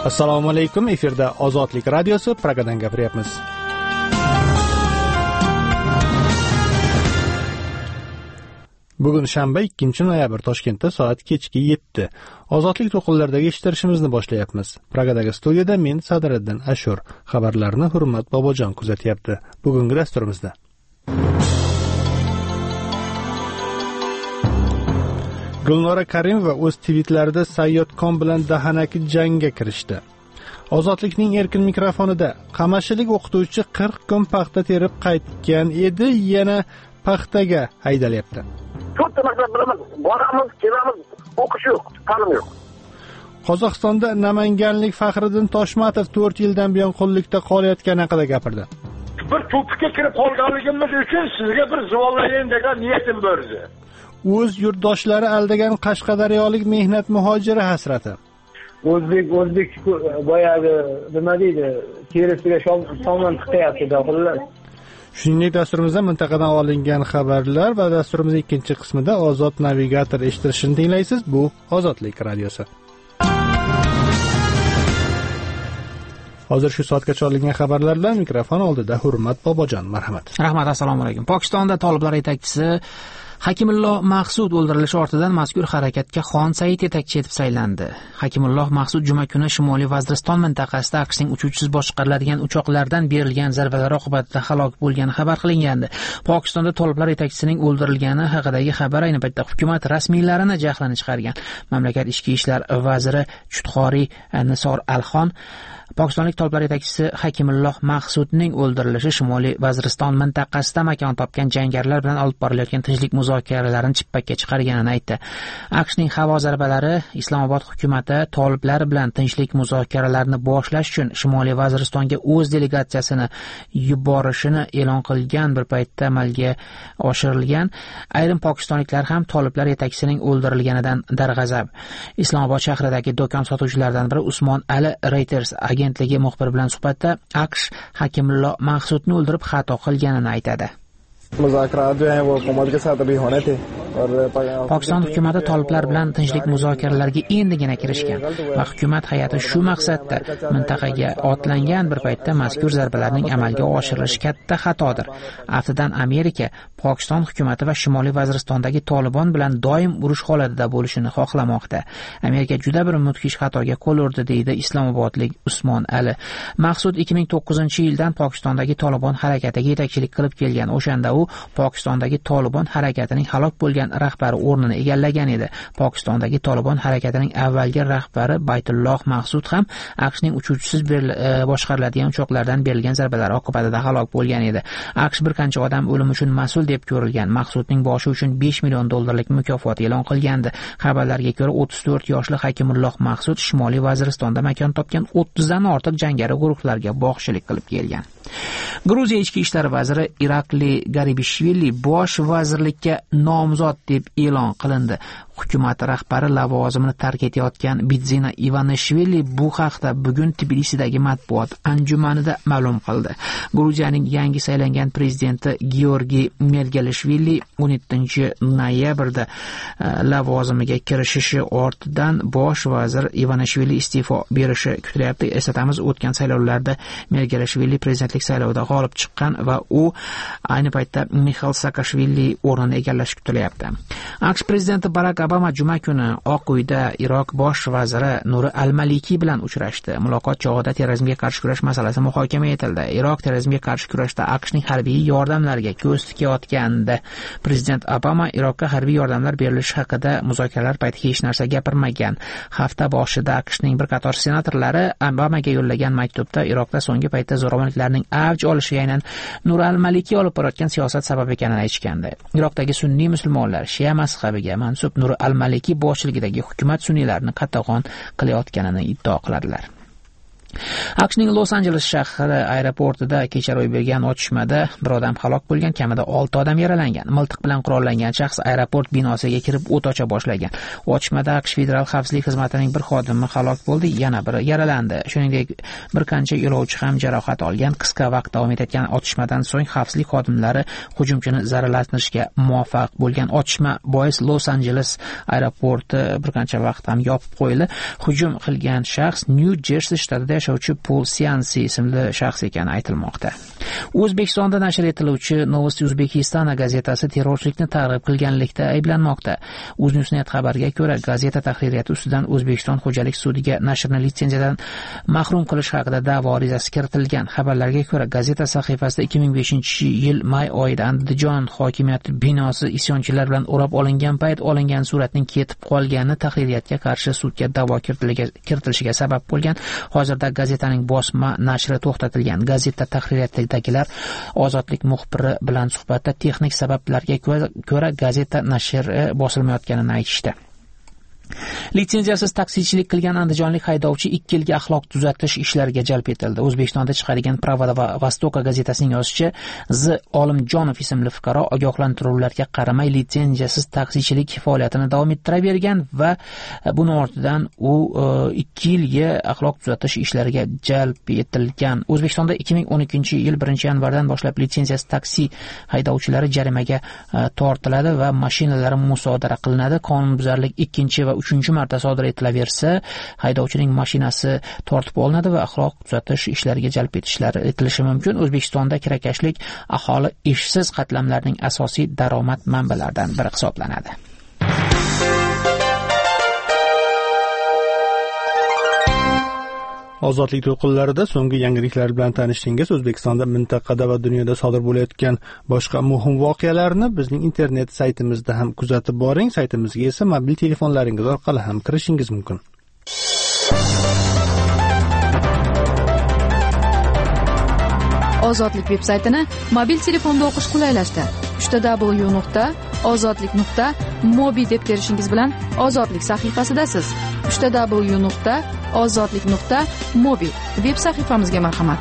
Assalomu alaykum, efirda Ozodlik radiosi, Pragadan gapiryapmiz. Bugun shanba 2-noyabr, Toshkentda soat kechki 7. Ozodlik to'lqinlaridagi eshittirishimizni boshlayapmiz. Pragadagi studiyada men Sadiriddin Ashur, xabarlarni Hurmat Bobojon kuzatyapti. Bugungi dasturimizda Gulnora Karimova o'z tweetlarida Sayyodkon bilan dahanaki jangga kirishdi. Ozodlikning erkin mikrofonida qamashilik o'qituvchi 40 kun paxta terib qaytgan edi, yana paxtaga haydalyapti. To'rtta maktab bilaman, boramiz, kelamiz, o'qish yo'q, ta'lim yo'q. Qozog'istonda namanganlik Faxriddin Toshmatov 4 yildan buyon qullikda qolayotgani haqida gapirdi. Bir to'pga kirib qolganligimiz uchun sizga bir savollayin degan niyatim bor edi. O'z yurtdoshlari aldagan qashqadaryolik mehnat muhojiri hasrati. O'zbek boyagi nima deydi, terisiga somon chiqyapti-da, xullas. Shuningdek, dasturimizda mintaqadan olingan xabarlar va dasturimizning ikkinchi qismida Ozod navigator eshittirishini tinglaysiz. Bu Ozodlik radiosi. Hozir shu soatgacha olingan xabarlar bilan mikrofon oldida Hurmat Bobojon, marhamat. Rahmat, assalomu alaykum. Pokistonda toliblar yetakchisi Hakimulloh Maqsud o'ldirilishi ortidan mazkur harakatga Xon Said yetakchi etib saylandi. Hakimulloh Maqsud juma kuni Shimoliy Vaziriston mintaqasida AQShning uchuvchisiz boshqariladigan uchoqlardan berilgan zarbalar oqibatida halok bo'lgani xabar qilingandi. Pokistonda toliblar yetakchisining o'ldirilgani haqidagi xabar ayni paytda hukumat rasmiylarini jahlini chiqargan. Mamlakat ichki ishlar vaziri Chudxoriy Nisor Alxon Pokistonlik toliblar yetakchisi Hakimulloh Maqsudning o'ldirilishi Shimoliy Vaziriston mintaqasida makon topgan jangarilar bilan olib borilayotgan tinchlik muzokaralarini chippakka chiqarganini aytdi. AQShning havo zarbalari Islomobod hukumati toliblar bilan tinchlik muzokaralarni boshlash uchun Shimoliy Vaziristonga o'z delegatsiyasini yuborishini e'lon qilgan bir paytda amalga oshirilgan. Ayrim pokistonliklar ham toliblar yetakchisining o'ldirilganidan darg'azab. Islomobod shahridagi do'kon sotuvchilaridan biri Usmon Ali Reuters agentligi muxbiri bilan suhbatda AQSh Hakimulloh Maqsudni o'ldirib xato qilganini aytadi. Pokiston hukumati toliblar bilan tinchlik muzokaralarga endigina kirishgan va hukumat hay'ati shu maqsadda mintaqaga otlangan bir paytda mazkur zarbalarning amalga oshirilishi katta xatodir. Aftidan Amerika Pokiston hukumati va Shimoliy Vaziristondagi Tolibon bilan doim urush holatida bo'lishini xohlamoqda. Amerika juda bir mudhish xatoga qo'l urdi, deydi Islomobodlik Usmon Ali. Maqsud 2009-yildan Pokistondagi Tolibon harakatiga yetakchilik qilib kelgan. O'shanda u Pokistondagi Tolibon harakatining halok bo'lgan rahbari o'rnini egallagan edi. Pokistondagi Tolibon harakatining avvalgi rahbari Baytulloh Maqsud ham AQShning uchuvchisiz boshqariladigan uchoqlardan berilgan zarbalar oqibatida halok bo'lgan edi. AQSh bir qancha odam o'limi uchun mas'ul deb ko'rilgan. Maqsudning boshi uchun $5 million mukofot e'lon qilgandi. Xabarlarga ko'ra 34 yoshli Hakimulloh Maqsud Shimoliy Vaziristonda makon topgan 30 dan ortiq jangari guruhlarga boshchilik qilib kelgan. Gruziya ichki ishlar vaziri Irakli Garibishvili bosh vazirlikka nomzod deb e'lon qilindi. Hukumat rahbari lavozimini tark etayotgan Bidzina Ivanishvili bu haqda bugun Tbilisidagi matbuot anjumanida ma'lum qildi. Gruziyaning yangi saylangan prezidenti Georgiy Mergelishvili 17-noyabrda lavozimiga kirishishi ortidan bosh vazir Ivanishvili iste'fo berishi kutilyapti. Eslatamiz, o'tgan saylovlarda Mergelishvili prezidentlik saylovida g'olib chiqqan va u ayni paytda Mixail Saakashvili o'rnini egallashi kutilyapti. AQSh prezidenti Barack Obama juma kuni Oq uyda Iroq bosh vaziri Nuri al-Maliki bilan uchrashdi. Muloqot chog'ida terrorizmga qarshi kurash masalasi muhokama etildi. Iroq terrorizmga qarshi kurashda AQShning harbiy yordamlariga ko'z tikayotgandi. Prezident Obama Iroqqa harbiy yordamlar berilishi haqida muzokaralar paytida hech narsa gapirmagan. Hafta boshida AQShning bir qator senatorlari Obamaga yo'llagan maktubda Iroqda so'nggi paytda zo'ravonliklarning avj olishiga aynan Nuri al-Maliki olib borayotgan siyosat sabab ekanini aytishgandi. Iroqdagi sunniy musulmonlar Shia mazhabiga mansub Nuri al-Maliki boshchiligidagi hukumat sunniylarni qatag'on qilayotganini iddao qiladilar. AQShning Los-Anjeles shahri aeroportida kecha ro'y bergan otishmada bir odam halok bo'lgan, kamida 6 odam yaralangan. Miltiq bilan qurollangan shaxs aeroport binosiga kirib o't ocha boshlagan. Otishmada AQSh Federal xavfsizlik xizmatining bir xodimi halok bo'ldi, yana biri yaralandi. Shuningdek, bir qancha yo'lovchi ham jarohat olgan. Qisqa vaqt davom etgan otishmadan so'ng xavfsizlik xodimlari hujumchini zararlantirishga muvaffaq bo'lgan. Otishma bois Los-Anjeles aeroporti bir qancha vaqt ham yopib qo'yildi. Hujum qilgan shaxs New Jersey shtatida yashovchi Paul Siansi ismli shaxs ekani aytilmoqda. O'zbekistonda nashr etiluvchi Novosti Uzbekistana gazetasi terrorchilikni targ'ib qilganlikda ayblanmoqda. UzNewsNet xabariga ko'ra, gazeta tahririyati ustidan O'zbekiston xo'jalik sudiga nashrni litsenziyadan mahrum qilish haqida da'vo arizasi kiritilgan. Xabarlarga ko'ra, gazeta sahifasida 2005-yil may oyida Andijon hokimiyati binosi isyonchilar bilan o'rab olingan payt olingan suratning ketib qolgani tahririyatga qarshi sudga da'vo kiritilishiga sabab bo'lgan. Hozirda gazetaning bosma nashri to'xtatilgan. Gazeta tahririyatidagilar Ozodlik muxbiri bilan suhbatda texnik sabablarga ko'ra gazeta nashri bosilmayotganini aytishdi. Litsenziyasiz taksichilik qilgan andijonlik haydovchi 2 yilga axloq tuzatish ishlariga jalb etildi. O'zbekistonda chiqarilgan Pravda va Vostoka gazetasining yozishicha, Z. Olimjonov ismli fuqaro ogohlantiruvlarga qaramay litsenziyasiz taksichilik faoliyatini davom ettiravergan va buni ortidan u 2 yilga axloq tuzatish ishlariga jalb etilgan. O'zbekistonda 2012-yil 1-yanvardan boshlab litsenziyasiz taksi haydovchilari jarimaga tortiladi va mashinalari musodara qilinadi. Qonunbuzarlik 2 va 3-marta sodir etilaversa, haydovchining mashinasi tortib olinadi va axloq tuzatish ishlariga jalb etilishi mumkin. O'zbekistonda kirakashlik aholi ishsiz qatlamlarning asosiy daromad manbalaridan biri hisoblanadi. Ozodlik to'lqinlarida so'nggi yangiliklar bilan tanishdingiz. O'zbekistonda, mintaqada va dunyoda sodir bo'layotgan boshqa muhim voqealarni bizning internet saytimizda ham kuzatib boring. Saytimizga esa mobil telefonlaringiz orqali ham kirishingiz mumkin. Ozodlik veb-saytini mobil telefonda o'qish qulaylashdi. www.ozodlik.mobi deb terishingiz bilan Ozodlik sahifasidasiz. www.ozodlik.mobi veb sahifamizga marhamat.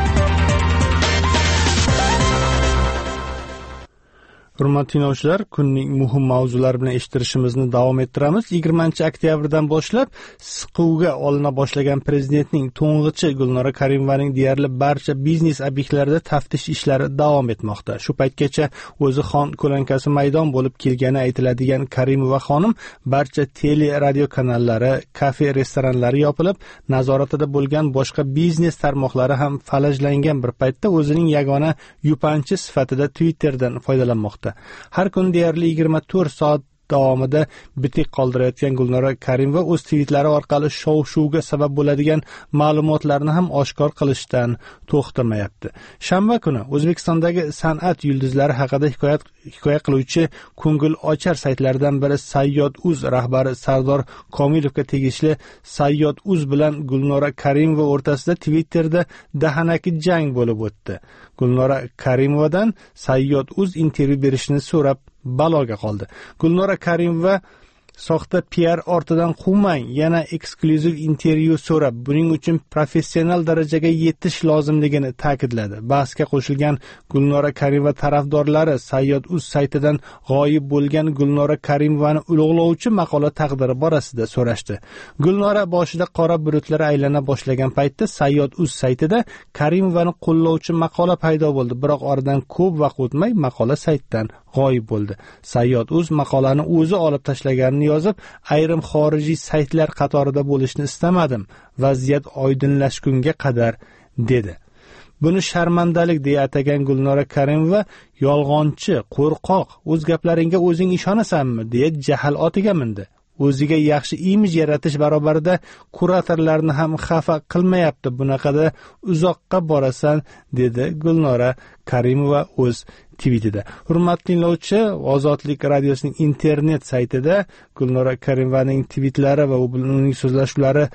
Hurmatli tinglovchilar, kunning muhim mavzulari bilan eshittirishimizni davom ettiramiz. 20-oktyabrdan boshlab siquvga olina boshlagan prezidentning to'ng'ichi Gulnora Karimovaning deyarli barcha biznes obyektlarida taftish ishlari davom etmoqda. Shu paytgacha o'zi xon ko'lankasi maydon bo'lib kelgani aytiladigan Karimova xonim barcha tele radio kanallari, kafe, restoranlari yopilib, nazoratida bo'lgan boshqa biznes tarmoqlari ham falajlangan bir paytda o'zining yagona yupanchi sifatida Twitterdan foydalanmoqda. Har kun deyarli 24 soat davomida bitik qoldirayotgan Gulnora Karimova o'z tweetlari orqali shov-shuvga sabab bo'ladigan ma'lumotlarni ham oshkor qilishdan to'xtamayapti. Shanba kuni O'zbekistondagi san'at yulduzlari haqida hikoya qiluvchi ko'ngil ochar saytlardan biri Sayyod.uz rahbari Sardor Komilovga tegishli Sayyod.uz bilan Gulnora Karimova o'rtasida Twitterda dahanaki jang bo'lib o'tdi. Gulnora Karimovadan Sayyod.uz intervyu berishni so'rab baloga qoldi. Gulnora Karimova soxta PR ortidan quvmang, yana eksklyuziv intervyu so'rab, buning uchun professional darajaga yetish lozimligini ta'kidladi. Bahsga qo'shilgan Gulnora Karimova tarafdorlari Sayyod.uz saytidan g'oyib bo'lgan Gulnora Karimovani ulug'lovchi maqola taqdiri borasida so'rashdi. Gulnora boshida qora bulutlar aylana boshlagan paytda Sayyod.uz saytida Karimovani qo'llovchi maqola paydo bo'ldi, biroq oradan ko'p vaqt o'tmay maqola saytdan g'oyib bo'ldi. Sayyod.uz maqolani o'zi olib tashlaganini yozib, ayrim xorijiy saytlar qatorida bo'lishni istamadim, vaziyat oydinlashgunga qadar dedi. Buni sharmandalik deya atagan Gulnora Karimova yolg'onchi, qo'rqoq, o'z gaplaringga o'zing ishonasanmi deya jahl otiga mindi. O'ziga yaxshi imij yaratish barobarida kuratorlarni ham xafa qilmayapti. Bunaqada uzoqqa borasan, dedi Gulnora Karimova o'z tweetida. Hurmatli tinglovchi, Ozodlik radiosining internet saytida Gulnora Karimovaning tweetlari va uning so'zlashuvlari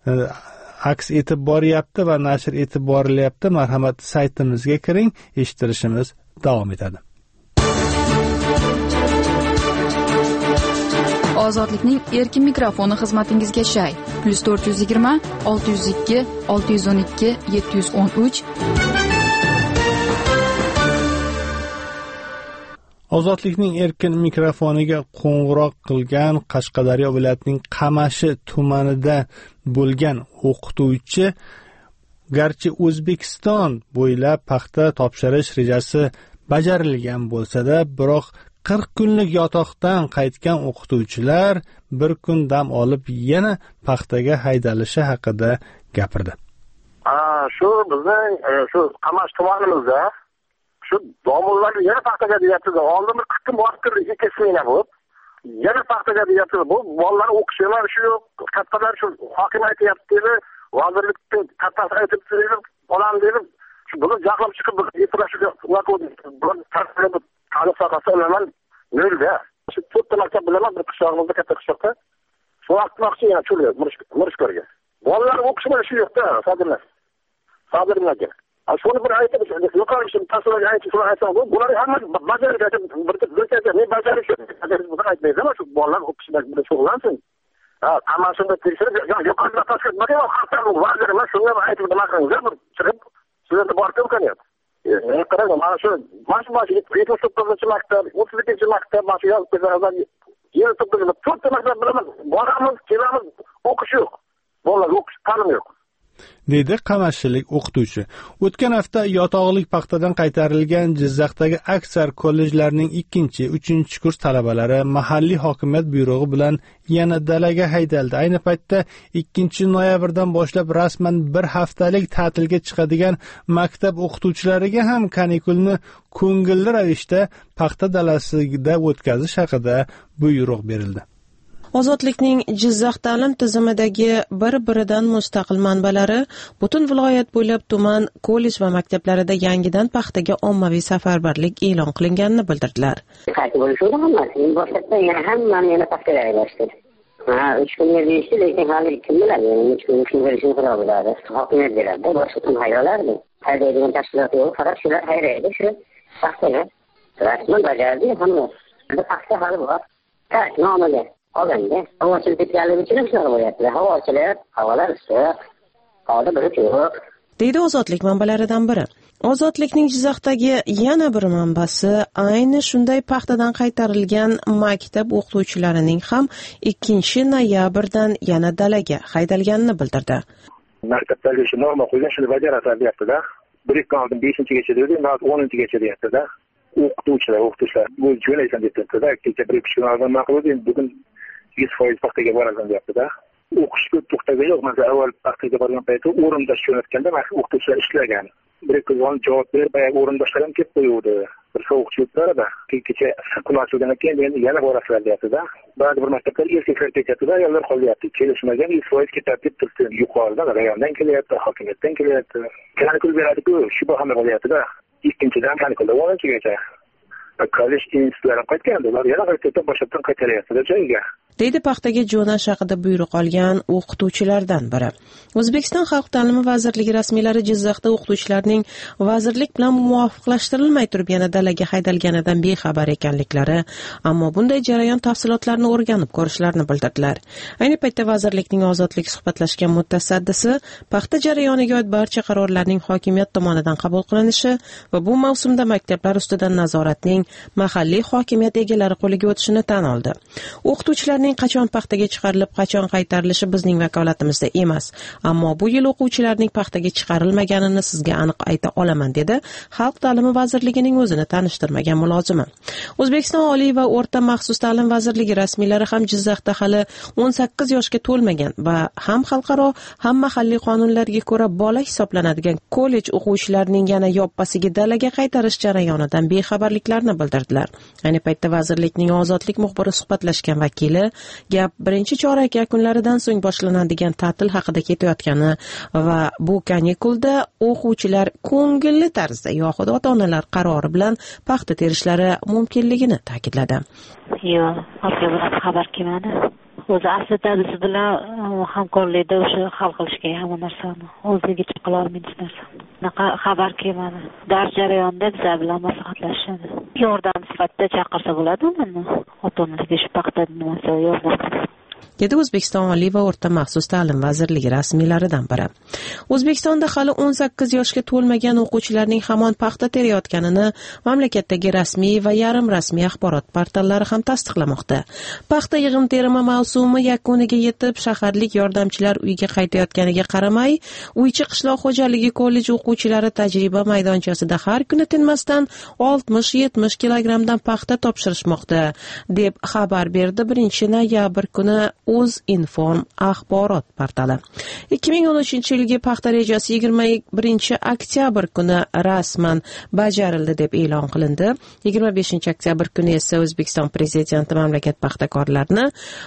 aks etib boryapti va nashr etib borilyapti. Marhamat, saytimizga kiring, eshittirishimiz davom etadi. ozodlikning erkin mikrofoni xizmatingizga shay +420 602 612 713. Ozodlikning erkin mikrofoniga qo'ng'iroq qilgan Qashqadaryo viloyatining Qamashi tumanida bo'lgan o'qituvchi garchi O'zbekiston bo'ylab paxta topshirish rejasi bajarilgan bo'lsa-da, biroq 40 kunlik yotoqdan qaytgan o'qituvchilar bir kun dam olib yana paxtaga haydalishi haqida gapirdi. Shu bizning shu Qamash tumanimizda shu domlalar yana paxtaga deyapti. Oldin bir 40 kun borib kirdi, 2 smena bo'lib. Yana paxtaga deyapti. Bu bolalar o'qishlar shu yo'q, kattalar shu hokim aytayapti, vazirlikning kattasi aytib turadi, olam dedi. Shu buni jahlim chiqib yetirashga ular tartibli ta'lim sohasi bilan nolda. Shu to'rtta maktab bilan bir qishlog'imizda, katta qishloqda shu vaqtmoqchi yana cho'lga Murishkorga. Bolalar o'qishlar shu yo'qda, Sadirlarga. Shuni bir aytib, yuqori tasavvur aytib, shuni aytsam, bular hamma bajarib, bir bajarish aytmaydi, shu bolalar o'qishlar bilan shug'ullansin. Qamashida tekshirib, yuqorida tasavvur xatar vazir emas, shunga aytib nima qilinglar, bir chiqib, sizlarga borib o'qanyapti. Qarang, mana shu bosh 79-maktab, 32-maktab, mana shu yozib 29 maktab bilan boramiz, kelamiz, o'qish yo'q. Bolalar o'qish, ta'lim yo'q. Dedi Qamashilik o'qituvchi. O'tgan hafta yotog'lik paxtadan qaytarilgan Jizzaxdagi aksar kollejlarning 2-3 kurs talabalari mahalliy hokimiyat buyrug'i bilan yana dalaga haydaldi. Ayni paytda 2 noyabrdan boshlab rasman bir haftalik ta'tilga chiqadigan maktab o'qituvchilariga ham kanikulni ko'ngilli ravishda paxta dalasida o'tkazish haqida buyruq berildi. Ozodlikning Jizzax ta'lim tizimidagi bir-biridan mustaqil manbalari butun viloyat bo'ylab tuman, kollej va maktablarida yangidan paxtaga ommaviy safarbarlik e'lon qilinganini bildirdilar. Qaytib bo'lishdi hammasi. Boshqa yana hammani yana paxtaga boshladi. 3 kun berishdi, lekin hali kim biladi, 3 kun berishni xudo biladi. Hokimiyat beradi, boshqa kim hayrolardi. Haydaydigan tashkilot yo'q, faqat shular hayraydi, shu paxtaga. Rasman bajardi hamma. Paxta hali bor. Tak, nomiga. Olanda, havochilik ketganligi uchun shunaqa bo'lyapti. Havochilar, havolar issiq, hozir bir yo'q. Deydi ozodlik manbalaridan biri. Ozodlikning Jizzaxdagi yana bir manbasi ayni shunday paxtadan qaytarilgan maktab o'qituvchilarining ham 2 noyabrdan yana dalaga haydalganini bildirdi. Maktablarga shu norma qo'ygan, shuni bajarasa deyapti-da. 1-2 5-gacha dedi, 10-gacha deyapti-da. O'qituvchilar bu jo'naysan debdi-da. Kecha 1-2 kun oldin ma'qul, bugun 100% paxtaga borasan deyapti-da. O'qishga to'xtagan yo'q. Masalan, avval paxtaga borgan paytda o'rindosh jo'natganda mana o'qituvchilar ishlagan. 1-2 kun javob berib, o'rindoshlar ham ketib qo'yuvdi. Bir sovuqchi o'tdi-da. Kecha kun ochilgandan keyin yana borasizlar deyapti-da. Ba'zi bir maktablar erkaklar ketyapti-da, ayollar qolyapti. Kelishmagan 100% ketadi deb turibdi. Yuqoridan, rayondan kelyapti, hokimiyatdan kelyapti. Kanikul beradi-ku, shu bahona bo'lyapti-da. Ikkinchidan kanikulda 10-gacha. Kollej institutlari qaytganda ular yana qaytadan boshqatdan qaytaryapti joyiga. Deydi paxtaga jo'nash haqida buyruq olgan o'qituvchilardan biri. O'zbekiston Xalq ta'limi vazirligi rasmiylari Jizzaxda o'qituvchilarning vazirlik bilan muvofiqlashtirilmay turib yana dalaga haydalganidan bexabar ekanliklari, ammo bunday jarayon tafsilotlarini o'rganib ko'rishlarini bildirdilar. Ayni paytda vazirlikning ozodlik suhbatlashgan mutasaddisi paxta jarayoniga oid barcha qarorlarning hokimiyat tomonidan qabul qilinishi va bu mavsumda maktablar ustidan nazoratning mahalliy hokimiyat egalari qo'liga o'tishini tan oldi. O'qituvchilarning qachon paxtaga chiqarilib, qachon qaytarilishi bizning vakolatimizda emas, ammo bu yil o'quvchilarning paxtaga chiqarilmaganini sizga aniq ayta olaman, dedi Xalq ta'limi vazirligining o'zini tanishtirmagan mulozimi. O'zbekiston Oliy va o'rta maxsus ta'lim vazirligi rasmiylari ham Jizzaxda hali 18 yoshga to'lmagan va ham xalqaro, ham mahalliy qonunlarga ko'ra bola hisoblanadigan kollej o'quvchilarining yana yoppasiga dalaga qaytarish jarayonidan bexabarliklarini bildirdilar. Ayni paytda vazirlikning ozodlik muxbiri suhbatlashgan vakili gap birinchi chorak yakunlaridan so'ng boshlanadigan ta'til haqida ketayotgani va bu kanikulda o'quvchilar ko'ngilli tarzda yoxud ota-onalar qarori bilan paxta terishlari mumkinligini ta'kidladi. Yo'q, bilan xabar kelmadi. O'zi asli dadasi bilan hamkorlikda o'sha hal qilishga hamma narsani o'zligicha qila olmaydi narsani. Bunaqa xabar kelmadi. Dars jarayonida bizlar bilan maslahatlashishadi. Yordam sifatida chaqirsa bo'ladi uni. Ota-onalarga shu paxta katta nimasi yordam. dedi O'zbekiston Oliy va o'rta maxsus ta'lim vazirligi rasmiylaridan biri. O'zbekistonda hali 18 yoshga to'lmagan o'quvchilarning hamon paxta terayotganini mamlakatdagi rasmiy va yarim rasmiy axborot portallari ham tasdiqlamoqda. Paxta yig'im-terima mavsumi yakuniga yetib, shaharlik yordamchilar uyiga qaytayotganiga qaramay, Uychi qishloq xo'jaligi kolleji o'quvchilari tajriba maydonchasida har kuni tinmasdan 60-70 kilogramdan paxta topshirishmoqda, deb xabar berdi 1-noyabr kuni O'zinform axborot portali. 2013-yilgi paxta rejasi 21-oktyabr kuni rasman bajarildi deb e'lon qilindi. 25-oktyabr kuni esa O'zbekiston prezidenti mamlakat paxtakorlarini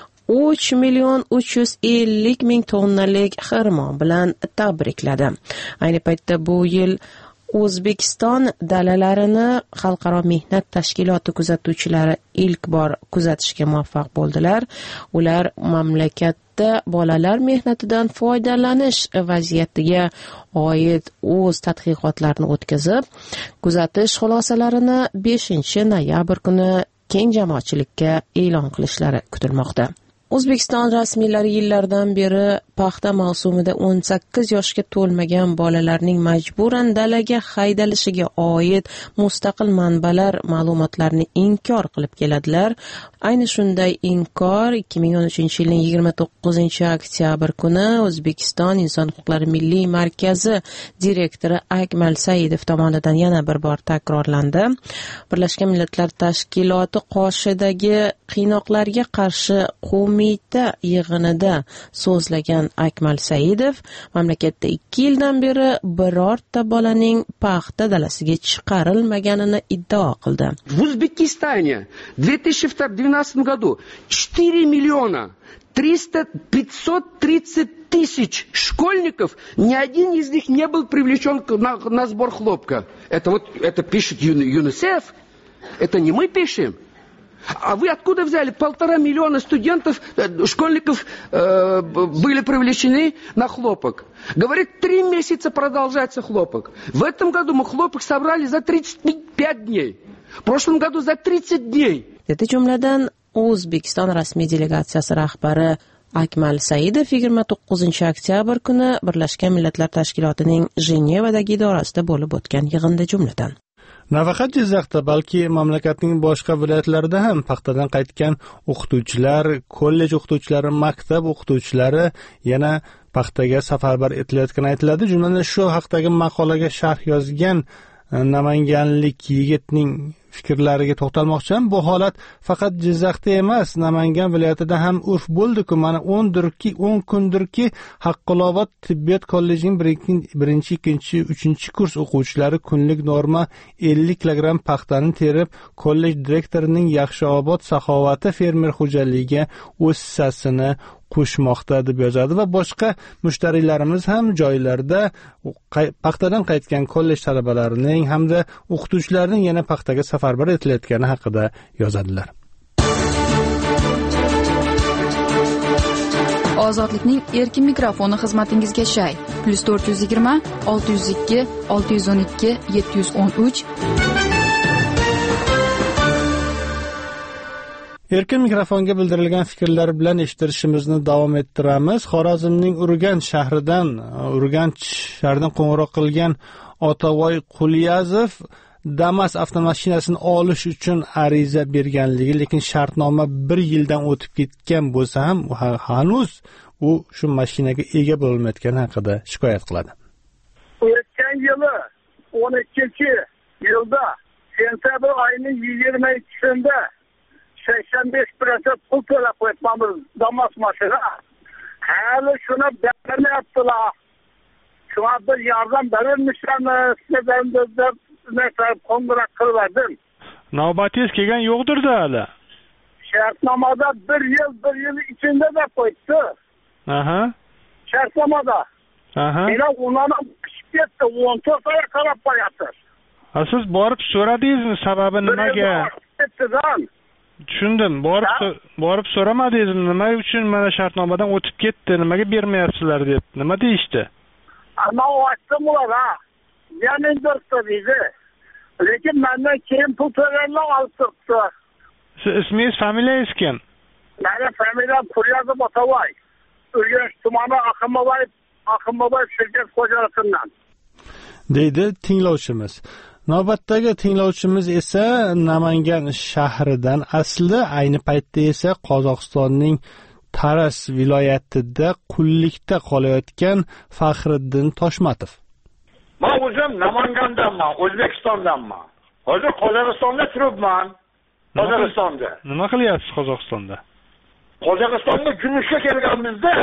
3,350,000 tonnalik xirmon bilan tabrikladi. Ayni paytda bu yil O'zbekiston dalalarini xalqaro mehnat tashkiloti kuzatuvchilari ilk bor kuzatishga muvaffaq bo'ldilar. Ular mamlakatda bolalar mehnatidan foydalanish vaziyatiga oid o'z tadqiqotlarini o'tkazib, kuzatish xulosalarini 5-noyabr kuni keng jamoatchilikka e'lon qilishlari kutilmoqda. O'zbekiston rasmiylari yillardan beri paxta mavsumida 18 yoshga to'lmagan bolalarning majburan dalaga haydalishiga oid mustaqil manbalar ma'lumotlarni inkor qilib keladilar. Ayni shunday inkor 2013-yilning 29-oktyabr kuni O'zbekiston Inson huquqlari milliy markazi direktori Akmal Saidov tomonidan yana bir bor takrorlandi. Birlashgan Millatlar Tashkiloti qoshidagi qiynoqlarga qarshi qo'mita yig'inida so'zlagan Akmal Saidov mamlakatda 2 yildan beri birorta bolaning paxta dalasiga chiqarilmaganini iddao qildi. В Узбекистане в 2012 году 4,530,000 школьников, ни один из них не был привлечен на сбор хлопка. Это пишет ЮНИСЕФ, это не мы пишем. А вы откуда взяли? 1,5 миллиона студентов, школьников были привлечены на хлопок. Говорит, 3 месяца продолжается хлопок. В этом году мы хлопок собрали за 35 дней. В прошлом году за 30 дней. Dedi jumladan O'zbekiston rasmiy delegatsiyasi rahbari Akmal Saidov 29-oktyabr kuni Birlashgan Millatlar Tashkilotining Jenevadagi idorasida bo'lib o'tgan yig'inda jumladan. Nafaqat Jizzaxda, balki mamlakatning boshqa viloyatlarida ham paxtadan qaytgan o'qituvchilar, kollej o'qituvchilari, maktab o'qituvchilari yana paxtaga safarbar etilayotgani aytiladi. Jumladan shu haqdagi maqolaga sharh yozgan namanganlik yigitning fikrlariga to'xtalmoqchiman. Bu holat faqat Jizzaxda emas, Namangan viloyatida ham urf bo'ldi-ku. Mana 10 kundirki Haqqulobod tibbiyot kollejining 1-chi, 2-chi, 3-chi kurs o'quvchilari kunlik norma 50 kilogramm paxtani terib, kollej direktorining Yaxshiobod saxovati fermer xo'jaligiga o'z hissasini qo'shmoqda deb yozadi va boshqa mushtariylarimiz ham joylarda paxtadan qaytgan kollej talabalarining hamda o'qituvchilarning yana paxtaga safarbar etilayotgani haqida yozadilar. Ozodlikning erkin mikrofoni xizmatingizga shay. +420 602 612 713. Erkin mikrofonga bildirilgan fikrlar bilan eshittirishimizni davom ettiramiz. Xorazmning Urganch shahridan qo'ng'iroq qilgan Otavoy Quliyazov Damas avtomashinasini olish uchun ariza berganligi, lekin shartnoma 1 yildan o'tib ketgan bo'lsa ham hanuz u shu mashinaga ega bo'lmayotgani haqida shikoyat qiladi. O'tgan yili 12-yilda sentabr oyining 22-sida 85% pul to'lab qo'yibmiz Damas mashina. Hali shuni bermayaptilar. Shuna bir yordam berilmishlarmi? Sizdan qo'ng'iroq qildim. Navbatingiz kelgan yo'qdir-da hali. Shartnomada 1 yil ichida deb qo'yibdi. Shartnomada. Yana undan chiqib ketdi, 14 oy qarab qo'yapti. Siz borib so'radingizmi sababi nimaga? Tushundim. Borib so'ramadingizmi? Nima uchun mana shartnomadan o'tib ketdi? Nimaga bermayapsizlar deb. Nima deyishdi? Ana aytdim ular, Yanin do'stlar deydi. Lekin mendan keyin pul to'lanlar olib turibdi. Siz ismingiz, familiyangiz kim? Meni familiyam Kuryazov Otavoy. Urganch tumani Ahimoboy shirkat xo'jalaridan. deydi tinglovchimiz. Navbatdagi tinglovchimiz esa Namangan shahridan, asli ayni paytda esa Qozog'istonning Taras viloyatida qullikda qolayotgan Faxriddin Toshmatov. Men o'zim Namangandanman, O'zbekistondanman. Hozir Qozog'istonda turibman. Qozog'istonda. Nima qilyapsiz Qozog'istonda? Qozog'istonga jumishga kelganmizda.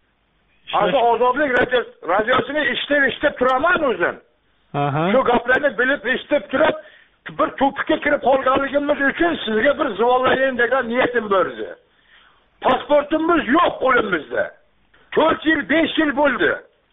Hozir Ozodlik radiosini eshitib turaman o'zim. Shu gaplarni bilib eshitib turib, bir to'piqqa kirib qolganligimiz uchun sizga bir zavollayin degan niyatim bor edi. Pasportimiz yo'q qo'limizda. 4 yil, 5 yil bo'ldi.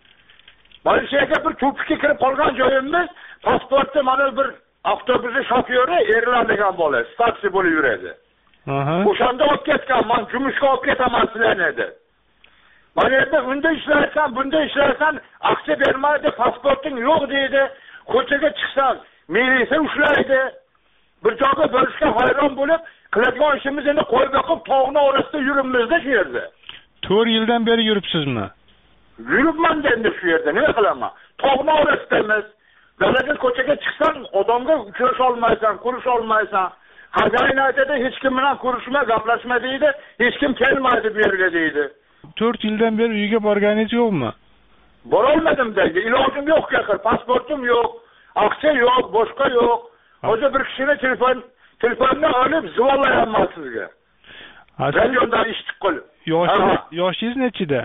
Mana shu yerga bir to'piqqa kirib qolgan joyimiz, pasporti mana bir avtobusning shofyori Erlan degan bola, statsiya bo'lib yuradi. O'shanda olib ketgan, men jumishga olib ketaman sizlarni dedi. Mana endi unda ishlarsan, bunda ishlarsan, aksiya bermaydi, pasporting yo'q deydi. Ko'chaga chiqsan, militsiya ushlaydi. Bir joyga borishga hayron bo'lib, qiladigan ishimiz endi qo'y boqib, tog'ni orasida yuribmizda shu yerda. 4 yildan beri yuribsizmi? Yuribman endi shu yerda, nima qilaman? Tog'ni orasidamiz. Dalada ko'chaga chiqsan, odamga uchrasha olmaysan, ko'risha olmaysan. Xo'jayin aytadi, hech kim bilan ko'rishma, gaplashma deydi, hech kim kelmaydi bu yerga deydi. 4 yildan beri uyga borganingiz yo'qmi? Bora olmadim deydi. Ilojim yo'q axir, pasportim yo'q, aksiya yo'q, boshqa yo'q. Hozir bir kishini telefonini olib zvollayapman sizga. Radiodan eshitib qol. Yoshingiz nechida?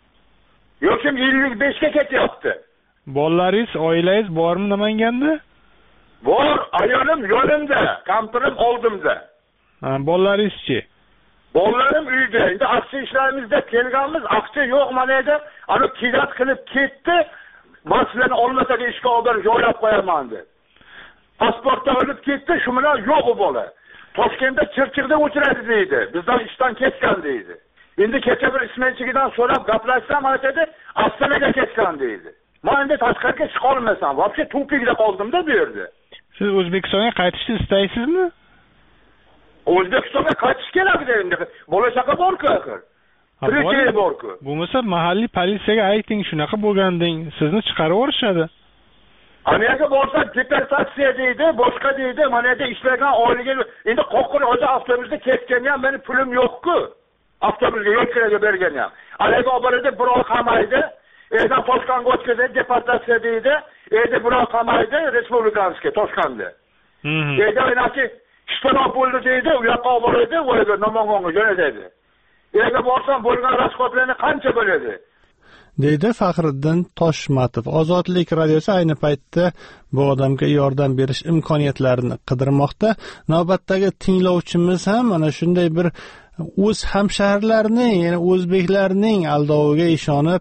Yoshim 55 ga ketyapti. Bolalaringiz, oilangiz bormi Namanganda? Bor, ayolim yonimda, kampirim oldimda. Bolalaringiz-chi? Bolalarim uyda. Endi aksiya ishlarimizda kelganmiz, aksiya yo'q mana edi. Ana kidat qilib ketdi. Maslarni olmasaga ishga olib joylab qo'yaman dedi. Pasportni olib ketdi, shu bilan yo'q u bola. Toshkentda Chirchiqda o'tiradi deydi. Bizdan ishdan ketgan deydi. Endi kecha bir ismenchigidan so'rab gaplashsam aytadi, Ostonaga ketgan deydi. Men endi tashqariga chiqa olmasam, vobshe to'pikda qoldim-da bu yerda. Siz O'zbekistonga qaytishni istaysizmi? O'zbekistonga qaytish kerak endi. Bola-chaqa bor-ku axir. Tiriklik bor-ku. Bo'lmasa mahalliy politsiyaga ayting, shunaqa bo'lganding, sizni chiqarib yuborishadi. Amerika borsa deportatsiya deydi, boshqa deydi, mana yerda ishlagan oyliga endi qo'qqir o'zi avtobusda ketgan ham, meni pulim yo'q-ku. Avtobusga yo'lchilarga bergan ham. Alayga oboradi, bir oy qamaydi. E'dan Toshkentga o'tkazadi, deportatsiya deydi. E'da bir oy qamaydi, respublikamizga Toshkentda. E'da inaki ishtiroq bo'ldi deydi, u yoqqa oboradi, o'yga Namanganga jo'natadi. E'da borsam bo'lgan rasxotlarni qancha bo'ladi? deydi Faxriddin Toshmatov. Ozodlik radiosi ayni paytda bu odamga yordam berish imkoniyatlarini qidirmoqda. Navbatdagi tinglovchimiz ham mana shunday bir o'z hamshaharlarining, ya'ni o'zbeklarning aldoviga ishonib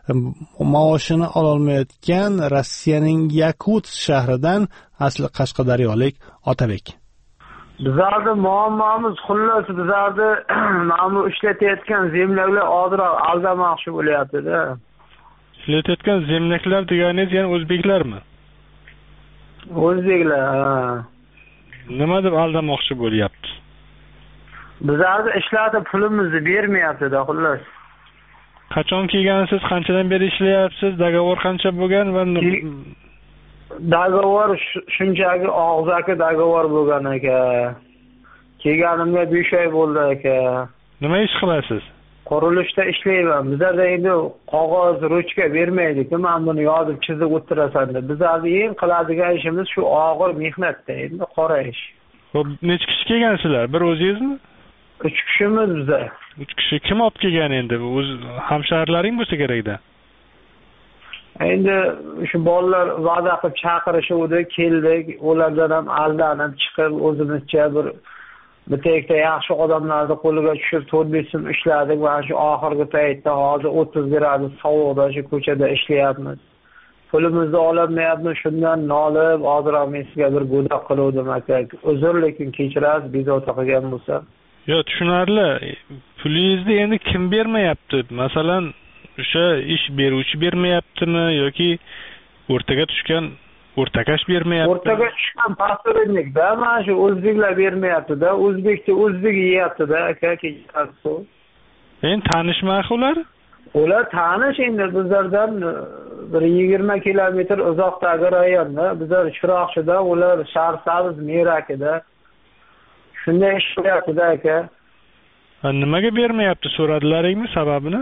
maoshini ololmayotgan Rossiyaning Yakutsk shahridan, asli Qashqadaryolik Otabek. Bizlarda muammomiz xullas bizlarda ma'mur ishlatayotgan zemlaklar ozroq aldamoqchi bo'lyapti-da. Ishlatayotgan zemlaklar deganingiz yana o'zbeklarmi? O'zbeklar, ha. Nima deb aldamoqchi bo'lyapti? Bizlarda ishlatib pulimizni bermayapti-da, xullas. Qachon kelgansiz, qanchadan beri ishlayapsiz, dogovor qancha bo'lgan va dogovor shunchaki og'zaki dogovor bo'lgan aka. Kelganimga 5 oy bo'ldi aka. Nima ish qilasiz? Qurilishda ishlayman. Bizlarda endi qog'oz, ruchka bermaydi-ku, men buni yozib chizib o'tirasan deb. Bizlarda eng qiladigan ishimiz shu og'ir mehnatda, endi qora ish. Xo'p, necha kishi kelgansizlar? Bir o'zingizmi? 3 kishimiz bizda. 3 kishi kim olib kelgan endi? O'z hamsharlaring bo'lsa kerak-da. Endi shu bolalar va'da qilib chaqirishuvdi, keldik, ulardan ham aldanib chiqib o'zimizcha bir bitta yaxshi odamlarni qo'liga tushib 4-5 kun ishladik va shu oxirgi paytda hozir 30 gradus sovuqda shu ko'chada ishlayapmiz. Pulimizni ololmayapmiz, shundan nolib, hozir men sizga bir go'dak qiluvdim aka. Uzr, lekin kechirasiz, bezovta qilgan bo'lsam. Yo'q, tushunarli. Pulingizni endi kim bermayapti? Masalan, o'sha ish beruvchi bermayaptimi yoki o'rtaga tushgan o'rtakash bermayapti. O'rtaga tushgan paxtalikda mana shu o'zbeklar bermayapti-da, o'zbekcha o'zbek yeyapti-da, aka kechasi. Endi tanishmi ular? Ular tanish endi bizlardan bir 20 kilometr uzoqdagi rayonda, bizlar Shiroqchida, ular Sharsabz Merakida. Shunday ish qilyapti-da aka. Nimaga bermayapti, so'radilaringmi sababini?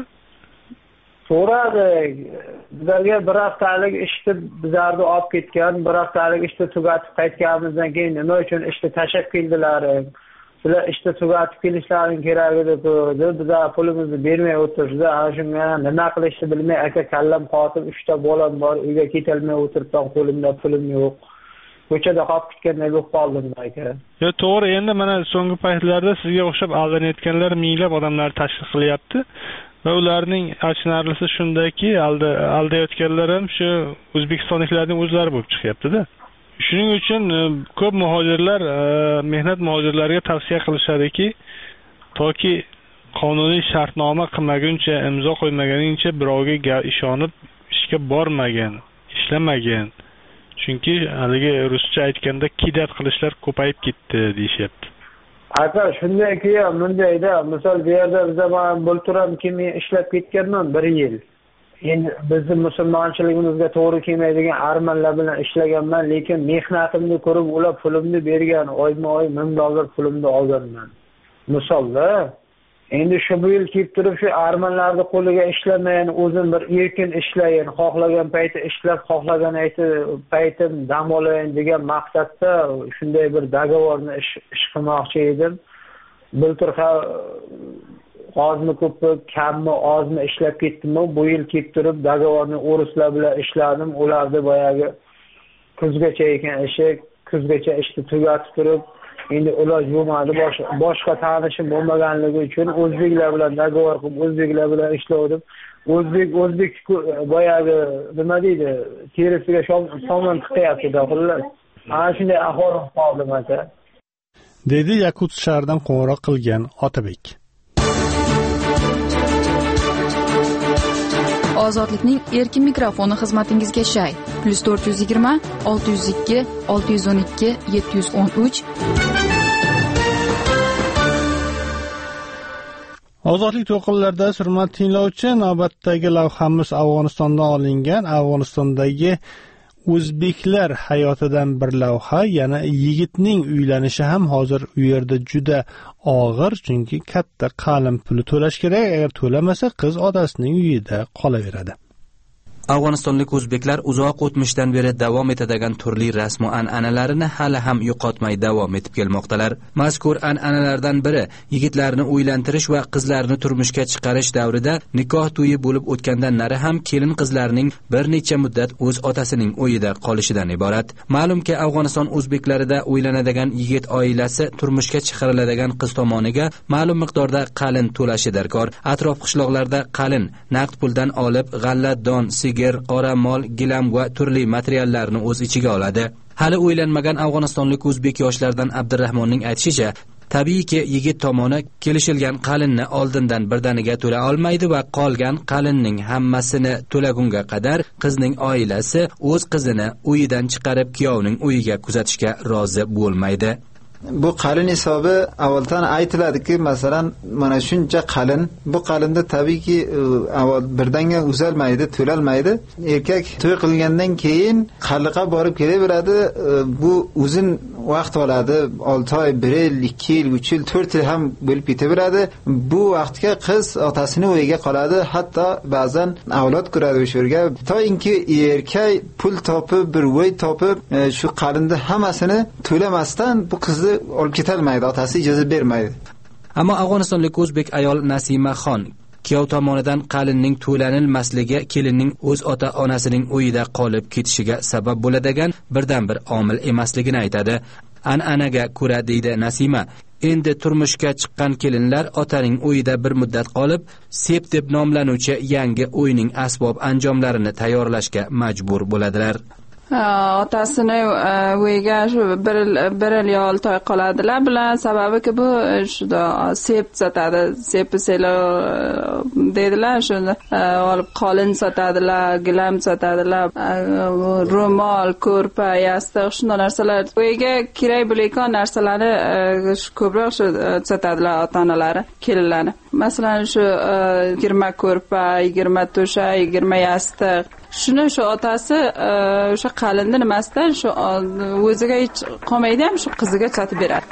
So'radik. Bizlarga bir haftalik ishni bizlarni olib ketgan, bir haftalik ishni tugatib qaytganimizdan keyin nima uchun ishni tashlab keldilaring? Sizlar ishni tugatib kelishlaring kerak edi, bizlar pulimizni bermay o'tirishdi. Ana shunga nima qilishni bilmay aka kallam qotib 3 ta bolam bor, uyga ketolmay o'tiribman, qo'limda pulim yo'q. Ko'chada qolib ketganday bo'lib qoldim aka. Yo, to'g'ri, endi mana so'nggi paytlarda sizga o'xshab aldanayotganlar minglab odamlar tashkil qilyapti. Va ularning achinarlisi shundaki, aldayotganlar ham shu o'zbekistonliklarning o'zlari bo'lib chiqyapti-da. Shuning uchun ko'p muhojirlar mehnat muhojirlariga tavsiya qilishadiki, toki qonuniy shartnoma qilmaguncha, imzo qo'ymaguncha birovga ishonib ishga bormagan, ishlamagan. Chunki haligi ruscha aytganda kidat qilishlar ko'payib ketdi deyishyapti. Aka shundayki, bundayda, misol bu yerda bizda men bulturamki men ishlab ketganman 1 yil. Endi bizning musulmonchiligimizga to'g'ri kelmaydigan armanlar bilan ishlaganman, lekin mehnatimni ko'rib ular pulimni bergan, oyma-oy $1000 pulimni olganman. Misolda, endi shu yil kelib turib shu armanlarning qo'liga ishlamayin, o'zim bir erkin ishlayin, xohlagan payti ishlab, xohlagan paytim dam olayin degan maqsadda shunday bir dogovorni ish qilmoqchi edim. Bultur ozmi ko'pmi, kammi, ozmi ishlab ketdim. Bu yil kelib turib dogovorni o'rislar bilan ishladim. Ularni boyagi kuzgacha ekan ishi, kuzgacha ishni tugatib turib, endi iloj bo'lmadi, boshqa tanishim bo'lmaganligi uchun o'zbeklar bilan dogovor qilib, o'zbeklar bilan ishlavdim. O'zbek boyagi nima deydi, terisiga somon tiqyapti-da, xullas. Ana shunday ahvol qoldim aka. Dedi Yakutsk shahridan qo'ng'iroq qilgan Otabek. Ozodlikning erkin mikrofoni xizmatingizga shay. +420 602 612 713. Ozodlik to'lqinlarida hurmat tinglovchi, navbatdagi lavhamiz Afg'onistondan olingan, Afg'onistondagi o'zbeklar hayotidan bir lavha, yana yigitning uylanishi ham hozir u yerda juda og'ir, chunki katta qalin puli to'lash kerak. Agar to'lamasa, qiz otasining uyida qolaveradi. Afg'onistonlik o'zbeklar uzoq o'tmishdan beri davom etadigan turli rasm va an'analarini hali ham yo'qotmay davom etib kelmoqdalar. Mazkur an'analardan biri yigitlarni uylantirish va qizlarni turmushga chiqarish davrida nikoh to'yi bo'lib o'tgandan nari ham kelin qizlarning bir necha muddat o'z otasining uyida qolishidan iborat. Ma'lumki, Afg'oniston o'zbeklarida uylanadigan yigit oilasi turmushga chiqariladigan qiz tomoniga ma'lum miqdorda qalin to'lashi darkor. Atrof qishloqlarda qalin naqd puldan olib, g'alla, don, sigir, qora mol, gilam va turli materiallarni o'z ichiga oladi. Hali o'ylanmagan afg'onistonlik o'zbek yoshlardan Abdurrahmonning aytishicha, tabiiyki yigit tomoni kelishilgan qalinni oldindan birdaniga to'la olmaydi va qolgan qalinning hammasini to'lagunga qadar qizning oilasi o'z qizini uyidan chiqarib kuyovning uyiga kuzatishga rozi bo'lmaydi. Bu qalin hisobi avvaldan aytiladiki, masalan, mana shuncha qalin, bu qalinda tabiiyki avval birdanga uzalmaydi, to'lalmaydi. Erkak to'y qilgandan keyin qalliqa borib kelaveradi, bu uzun vaqt oladi, 6 oy, 1 yil, 2 yil, 3 yil, 4 yil ham bo'lib ketaveradi. Bu vaqtga qiz otasining uyiga qoladi, hatto ba'zan avlod ko'radi o'sha yerga. To'yinki erkak pul topib, bir voy topib, shu qalinda hammasini to'lamasdan bu qizni olib ketolmaydi, otasi ijozat bermaydi. Ammo afg'onistonlik o'zbek ayol Nasima Xon kuyov tomonidan qalinning to'lanilmasligi kelinning o'z ota-onasining uyida qolib ketishiga sabab bo'ladigan birdan-bir omil emasligini aytadi. An'anaga ko'ra, deydi Nasima, endi turmushga chiqqan kelinlar otaning uyida bir muddat qolib, sep deb nomlanuvchi yangi uyning asbob anjomlarini tayyorlashga majbur bo'ladilar. otasini uyiga shu bir yil 6 oy qoladilar bilan, sababiki bu shuda sep sotadi, sepiselo deydilar, shuni olib qolin sotadilar, gilam sotadilar, ro'mol, ko'rpa, yostiq, shunday narsalar uyiga kerak bo'lgan narsalarni ko'proq shu sotadilar ota-onalari, kelinlari. Masalan, shu 20 ko'rpa, 20 to'shak, 20 yostiq. Shuni shu otasi o'sha qalinni nimasidan shu o'ziga hech qolmaydi ham shu qiziga sotib beradi.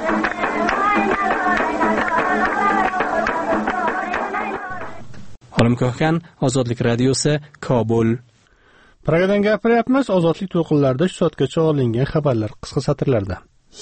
Olim Ko'hkan, Ozodlik radiosi, Kobul. Pragadan gapiryapmiz. Ozodlik to'lqinlarida shu soatgacha olingan xabarlar qisqa satrlarda.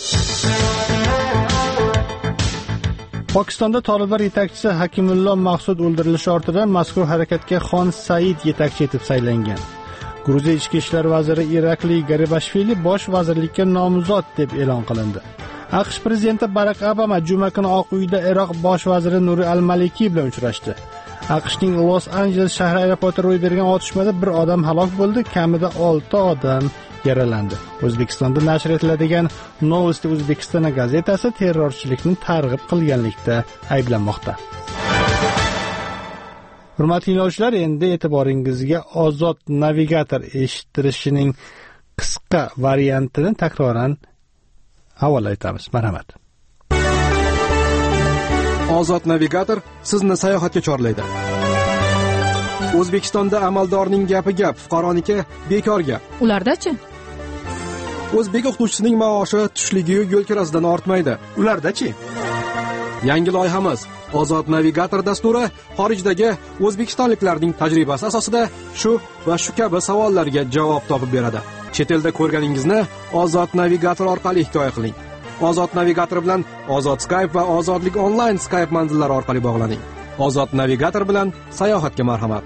Pokistonda Toliblar yetakchisi Hakimullo Maqsud o'ldirilishi ortidan mazkur harakatga Xon Said yetakchi etib saylangan. Gruziya ichki ishlar vaziri Irakli Garibashvili bosh vazirlikka nomzod deb e'lon qilindi. AQSh prezidenti Barak Obama juma kuni Oq uyda Iroq bosh vaziri Nuri al-Maliki bilan uchrashdi. AQShning Los Anjeles shahri aeroportida ro'y bergan otishmada bir odam halok bo'ldi, kamida 6 odam yaralandi. O'zbekistonda nashr etiladigan Novosti O'zbekiston gazetasi terrorchilikni targ'ib qilganlikda ayblanmoqda. Hurmatli tinglovchilar, endi e'tiboringizga Ozod navigator eshittirishining qisqa variantini takroran havola etamiz. Marhamat. Ozod navigator sizni sayohatga chorlaydi. O'zbekistonda amaldorning gapi gap, fuqaroniki bekor gap. Ulardachi? O'zbek o'qituvchisining maoshi tushligi yo'l kirasidan ortmaydi. Ulardachi? Yangi loyihamiz Ozod navigator dasturi xorijdagi o'zbekistonliklarning tajribasi asosida shu va shu kabi savollarga javob topib beradi. Chet elda ko'rganingizni Ozod navigator orqali hikoya qiling. Ozod navigator bilan Ozod Skype va Ozodlik onlayn Skype manzillari orqali bog'laning. Ozod navigator bilan sayohatga marhamat.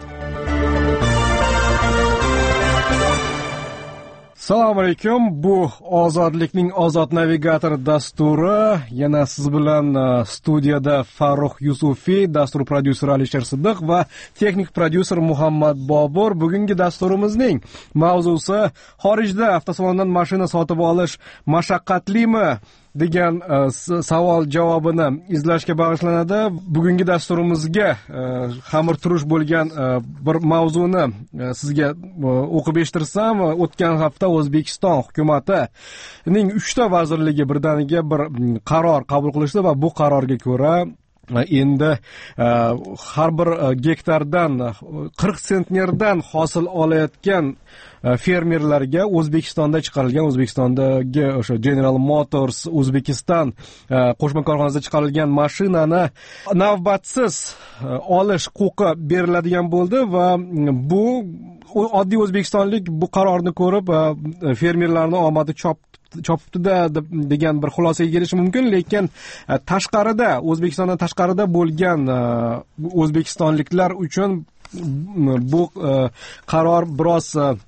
Assalomu alaykum. Bu Ozodlikning Ozod navigator dasturi. Yana siz bilan studiyada Farruh Yusufiy, dastur prodyuseri Alisher Siddiq va texnik prodyuser Muhammad Bobur. Bugungi dasturimizning mavzusi xorijda avtosalondan mashina sotib olish mashaqqatlimi degan savol javobini izlashga bag'ishlanadi. Bugungi dasturimizga xamirturush bo'lgan bir mavzuni sizga o'qib eshittirsam, o'tgan hafta O'zbekiston hukumatining 3 ta vazirligi birdaniga bir qaror qabul qilishdi va bu qarorga ko'ra endi har bir gektardan 40 sentnerdan hosil olayotgan fermerlarga O'zbekistonda chiqarilgan, O'zbekistondagi o'sha General Motors O'zbekiston qo'shma korxonasida chiqarilgan mashinani navbatsiz olish huquqi beriladigan bo'ldi va bu oddiy o'zbekistonlik bu qarorni ko'rib fermerlarning omadi chopibdi-da degan bir xulosaga kelishi mumkin, lekin tashqarida, O'zbekistondan tashqarida bo'lgan o'zbekistonliklar uchun bu qaror biroz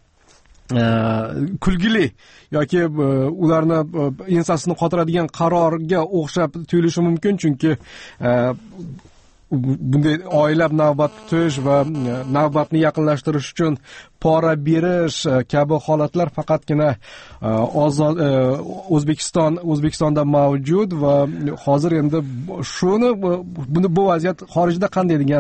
kulgili yoki ularni ensasini qotiradigan qarorga o'xshab tuyulishi mumkin, chunki bunday oylab navbat kutish va navbatni yaqinlashtirish uchun pora berish kabi holatlar faqatgina O'zbekistonda mavjud va hozir endi bu vaziyat xorijda qanday degan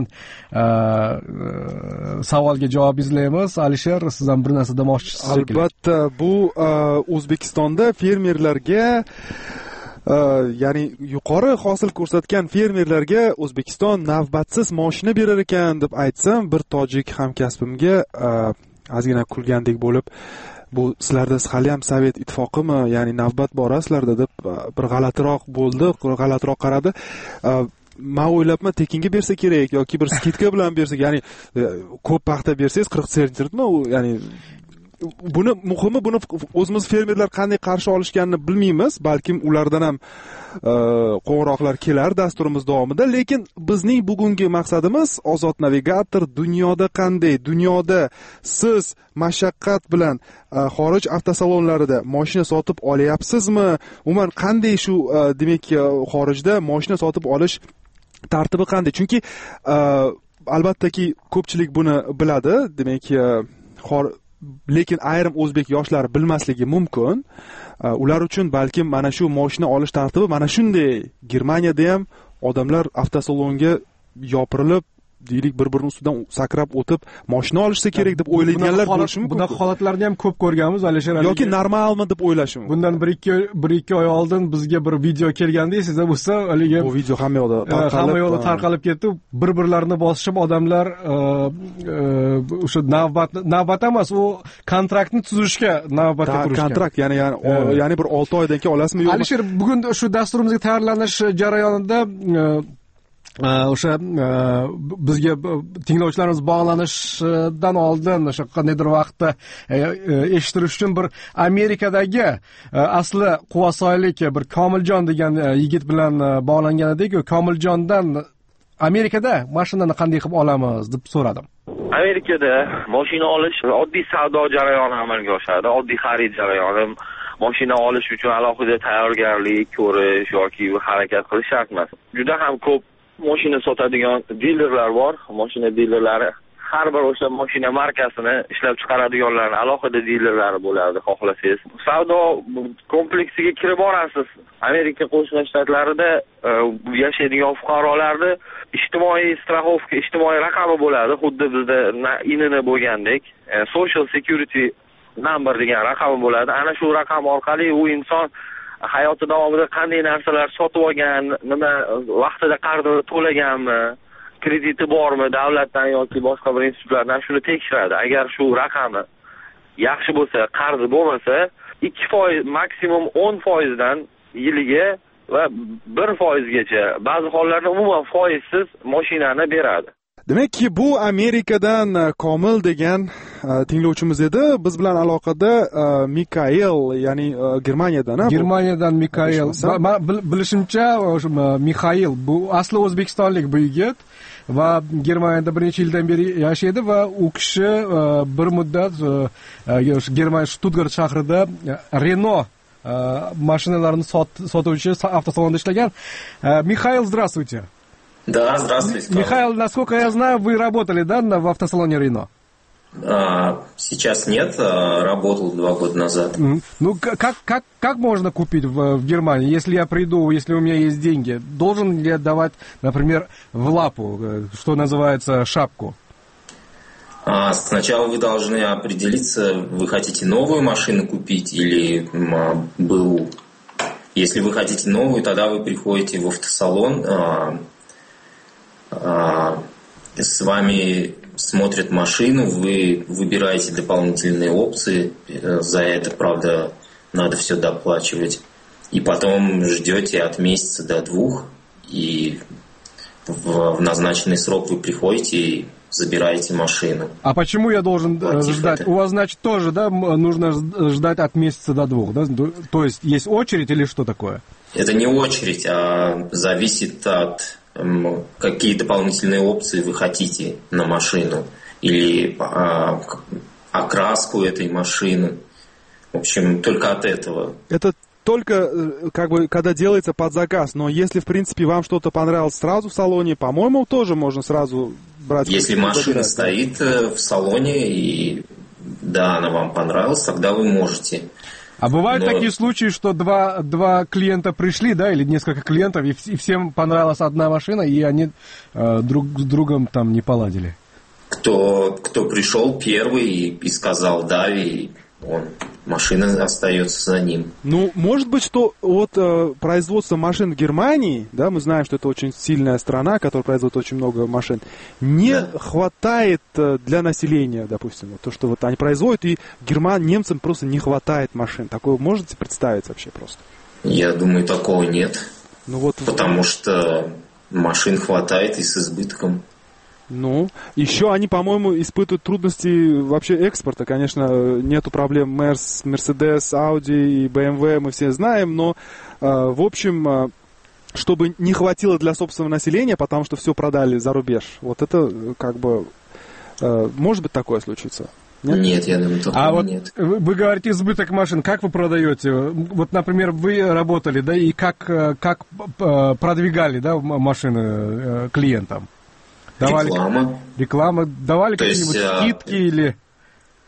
savolga javob izlaymiz. Alisher, siz ham bir narsa demoqchisiz? Albatta, bu O'zbekistonda fermerlarga, ya'ni yuqori hosil ko'rsatgan fermerlarga O'zbekiston navbatsiz mashina berar ekan deb aytsam, bir tojik hamkasbimga ozgina kulgandek bo'lib, bu sizlarda hali ham Sovet ittifoqimi, ya'ni navbat borasizlarda deb bir g'alatiroq bo'ldi, g'alatiroq qaradi. Men o'ylabman, tekinga bersa kerak yoki bir skidka bilan bersak, ya'ni ko'p paxta bersangiz 40 sentnermi, ya'ni buni muhimi, buni o'zimiz fermerlar qanday qarshi olishganini bilmaymiz, balkim ulardan ham qo'ng'iroqlar kelar dasturimiz davomida, lekin bizning bugungi maqsadimiz Ozod navigator dunyoda qanday, dunyoda siz mashaqqat bilan xorij avtosalonlarida mashina sotib olyapsizmi, umuman qanday shu demak xorijda mashina sotib olish tartibi qanday? Chunki albattaki ko'pchilik buni biladi, demak lekin ayrim o'zbek yoshlari bilmasligi mumkin. Ular uchun balkim mana shu mashina olish tartibi mana shunday. Germaniyada ham odamlar avtosalonga yopirilib, deylik, bir-birini ustidan sakrab o'tib mashina olishsa kerak deb o'ylaydiganlar bo'lishi mumkin. Bunaqa holatlarni ham ko'p ko'rganmiz, Alisher aka. Yoki normalmi deb o'ylashi mumkin. Bundan 1-2 oy oldin bizga bir video kelgandi, esingizda bo'lsa, haligi bu video hamma yoqda tarqalib ketdi. Bir-birlarini bosishib odamlar o'sha navbat emas, u kontraktni tuzishga navbatga turishgan. Kontrakt, ya'ni bir 6 oydan keyin olasizmi yo'qmi? Alisher, bugun shu dasturimizga tayyorlanish jarayonida o'sha bizga tinglovchilarimiz bog'lanishdan oldin o'sha qandaydir vaqtda eshittirish uchun bir Amerikadagi asli quvasoylik bir Komiljon degan yigit bilan bog'langan edik. Komiljondan Amerikada mashinani qanday qilib olamiz deb so'radim. Amerikada mashina olish oddiy savdo jarayoni amalga oshadi, oddiy xarid jarayoni. Mashina olish uchun alohida tayyorgarlik ko'rish yoki harakat qilish shart emas. Juda ham ko'p mashina sotadigan dilerlar bor. Mashina dilerlari har bir o'sha mashina markasini ishlab chiqaradiganlarning alohida dilerlari bo'ladi, xohlasangiz. Savdo kompleksiga kirib borasiz. Amerika Qo'shma Shtatlarida yashaydigan fuqarolarning ijtimoiy strafovka, ijtimoiy raqami bo'ladi, xuddi bizda INN bo'lgandek, Social Security number degan raqami bo'ladi. Ana shu raqam orqali u inson hayoti davomida qanday narsalar sotib olgan, nima vaqtida qarzini to'laganmi, krediti bormi davlatdan yoki boshqa bir institutlardan, shuni tekshiradi. Agar shu raqami yaxshi bo'lsa, qarzi bo'lmasa, 2%, maksimum 10% dan yiliga va 1% gacha, ba'zi hollarda umuman foizsiz mashinani beradi. Demakki, bu Amerikadan Komil degan tinglovchimiz edi. Biz bilan aloqada Mikael, ya'ni Germaniyadan Mikael. Bilishimcha, Mixail bu asli o'zbekistonlik bu yigit va Germaniyada bir necha yildan beri yashaydi va u kishi bir muddat Germaniya Stuttgart shahrida Renault mashinalarini sotuvchi avtosalonda ishlagan. Mixail, здравствуйте. Да, здравствуйте. Михаил, насколько я знаю, вы работали, да, в автосалоне Рено? Сейчас нет, работал 2 года назад. Ну, как можно купить в Германии? Если я приду, если у меня есть деньги, должен ли я давать, например, в лапу, что называется, шапку? Сначала вы должны определиться, вы хотите новую машину купить или БУ. Если вы хотите новую, тогда вы приходите в автосалон, с вами смотрят машину, вы выбираете дополнительные опции, за это, правда, надо все доплачивать, и потом ждете от месяца до 2, и в назначенный срок вы приходите и забираете машину. А почему я должен ждать? У вас, значит, тоже, да, нужно ждать от месяца до 2, да? То есть есть очередь или что такое? Это не очередь, а зависит от какие дополнительные опции вы хотите на машину или окраску этой машины. В общем, только от этого. Это только как бы когда делается под заказ, но если в принципе вам что-то понравилось сразу в салоне, по-моему, тоже можно сразу брать. Если машина стоит в салоне и да, она вам понравилась, тогда вы можете. А бывают такие случаи, что два клиента пришли, да, или несколько клиентов, и всем понравилась одна машина, и они друг с другом там не поладили? Кто пришел первый и сказал да, и машина остается за ним. Ну, может быть, что вот производство машин в Германии, да, мы знаем, что это очень сильная страна, которая производит очень много машин, не хватает для населения, допустим, вот то, что вот они производят, и немцам просто не хватает машин. Такое можете представить вообще просто? Я думаю, такого нет. Ну, вот... Потому что машин хватает и с избытком. Ну, еще они, по-моему, испытывают трудности вообще экспорта. Конечно, нету проблем Mercedes, Audi и BMW, мы все знаем, но, в общем, чтобы не хватило для собственного населения, потому что все продали за рубеж, вот это, как бы, может быть, такое случится? Нет, я думаю, такого нет. Вы говорите избыток машин, как вы продаете? Вот, например, вы работали, да, и как продвигали, да, машины клиентам? Реклама. Давали какие-нибудь скидки или...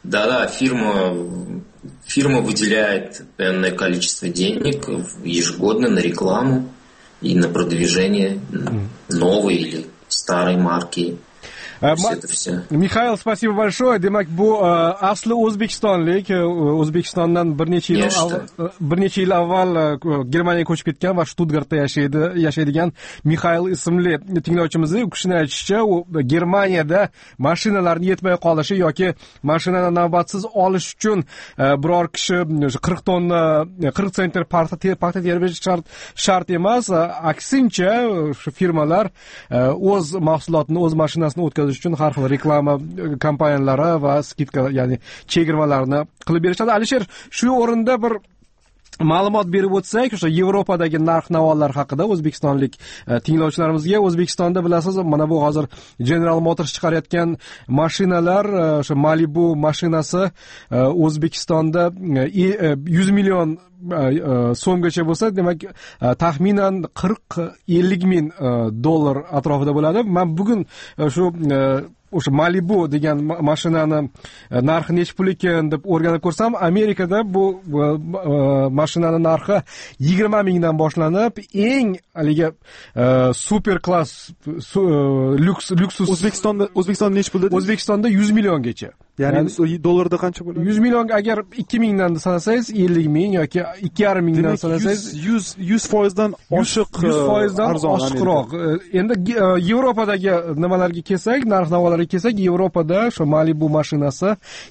Да, фирма выделяет энное количество денег ежегодно на рекламу и на продвижение новой или старой марки. Mixail, спасибо большое. Demak, bu asli o'zbekistonlik, O'zbekistondan bir necha yil avval Germaniyaga ko'chib ketgan va Stuttgartda yashaydigan Mixail ismli tinglovchimiz. U kishining aytishicha, u Germaniyada mashinalarning yetmay qolishi yoki mashinani navbatsiz olish uchun biror kishi 40 tonna 40 sentner paxta terib shart emas. Aksincha, shu firmalar o'z mahsulotini, o'z mashinasini o'tkazish uchun har xil reklama kompaniyalari va skidka, ya'ni chegirmalarni qilib berishadi. Alisher, shu o'rinda bir ma'lumot berib o'tsak, o'sha Yevropadagi narx-navolar haqida o'zbekistonlik tinglovchilarimizga. O'zbekistonda bilasiz, mana bu hozir General Motors chiqarayotgan mashinalar, o'sha Malibu mashinasi O'zbekistonda 100 million so'mgacha bo'lsa, demak taxminan 40-50 ming dollar atrofida bo'ladi. Men bugun shu o'sha Malibu degan mashinani narxi necha pul ekan deb o'rganib ko'rsam, Amerikada bu mashinani narxi 20 mingdan boshlanib, eng haligi super klass luksus O'zbekistonda necha pul dedi? O'zbekistonda 100 milliongacha. Ya'ni dollarda qancha bo'ladi? 100 million agar 2 mingdan sanasangiz 50 ming yoki 2,5 mingdan sanasangiz 100% dan oshiq, 100% dan oshiqroq. Endi Yevropadagi nimalarga kelsak, narx-navolarga kelsak, Yevropada shu Malibu mashinasi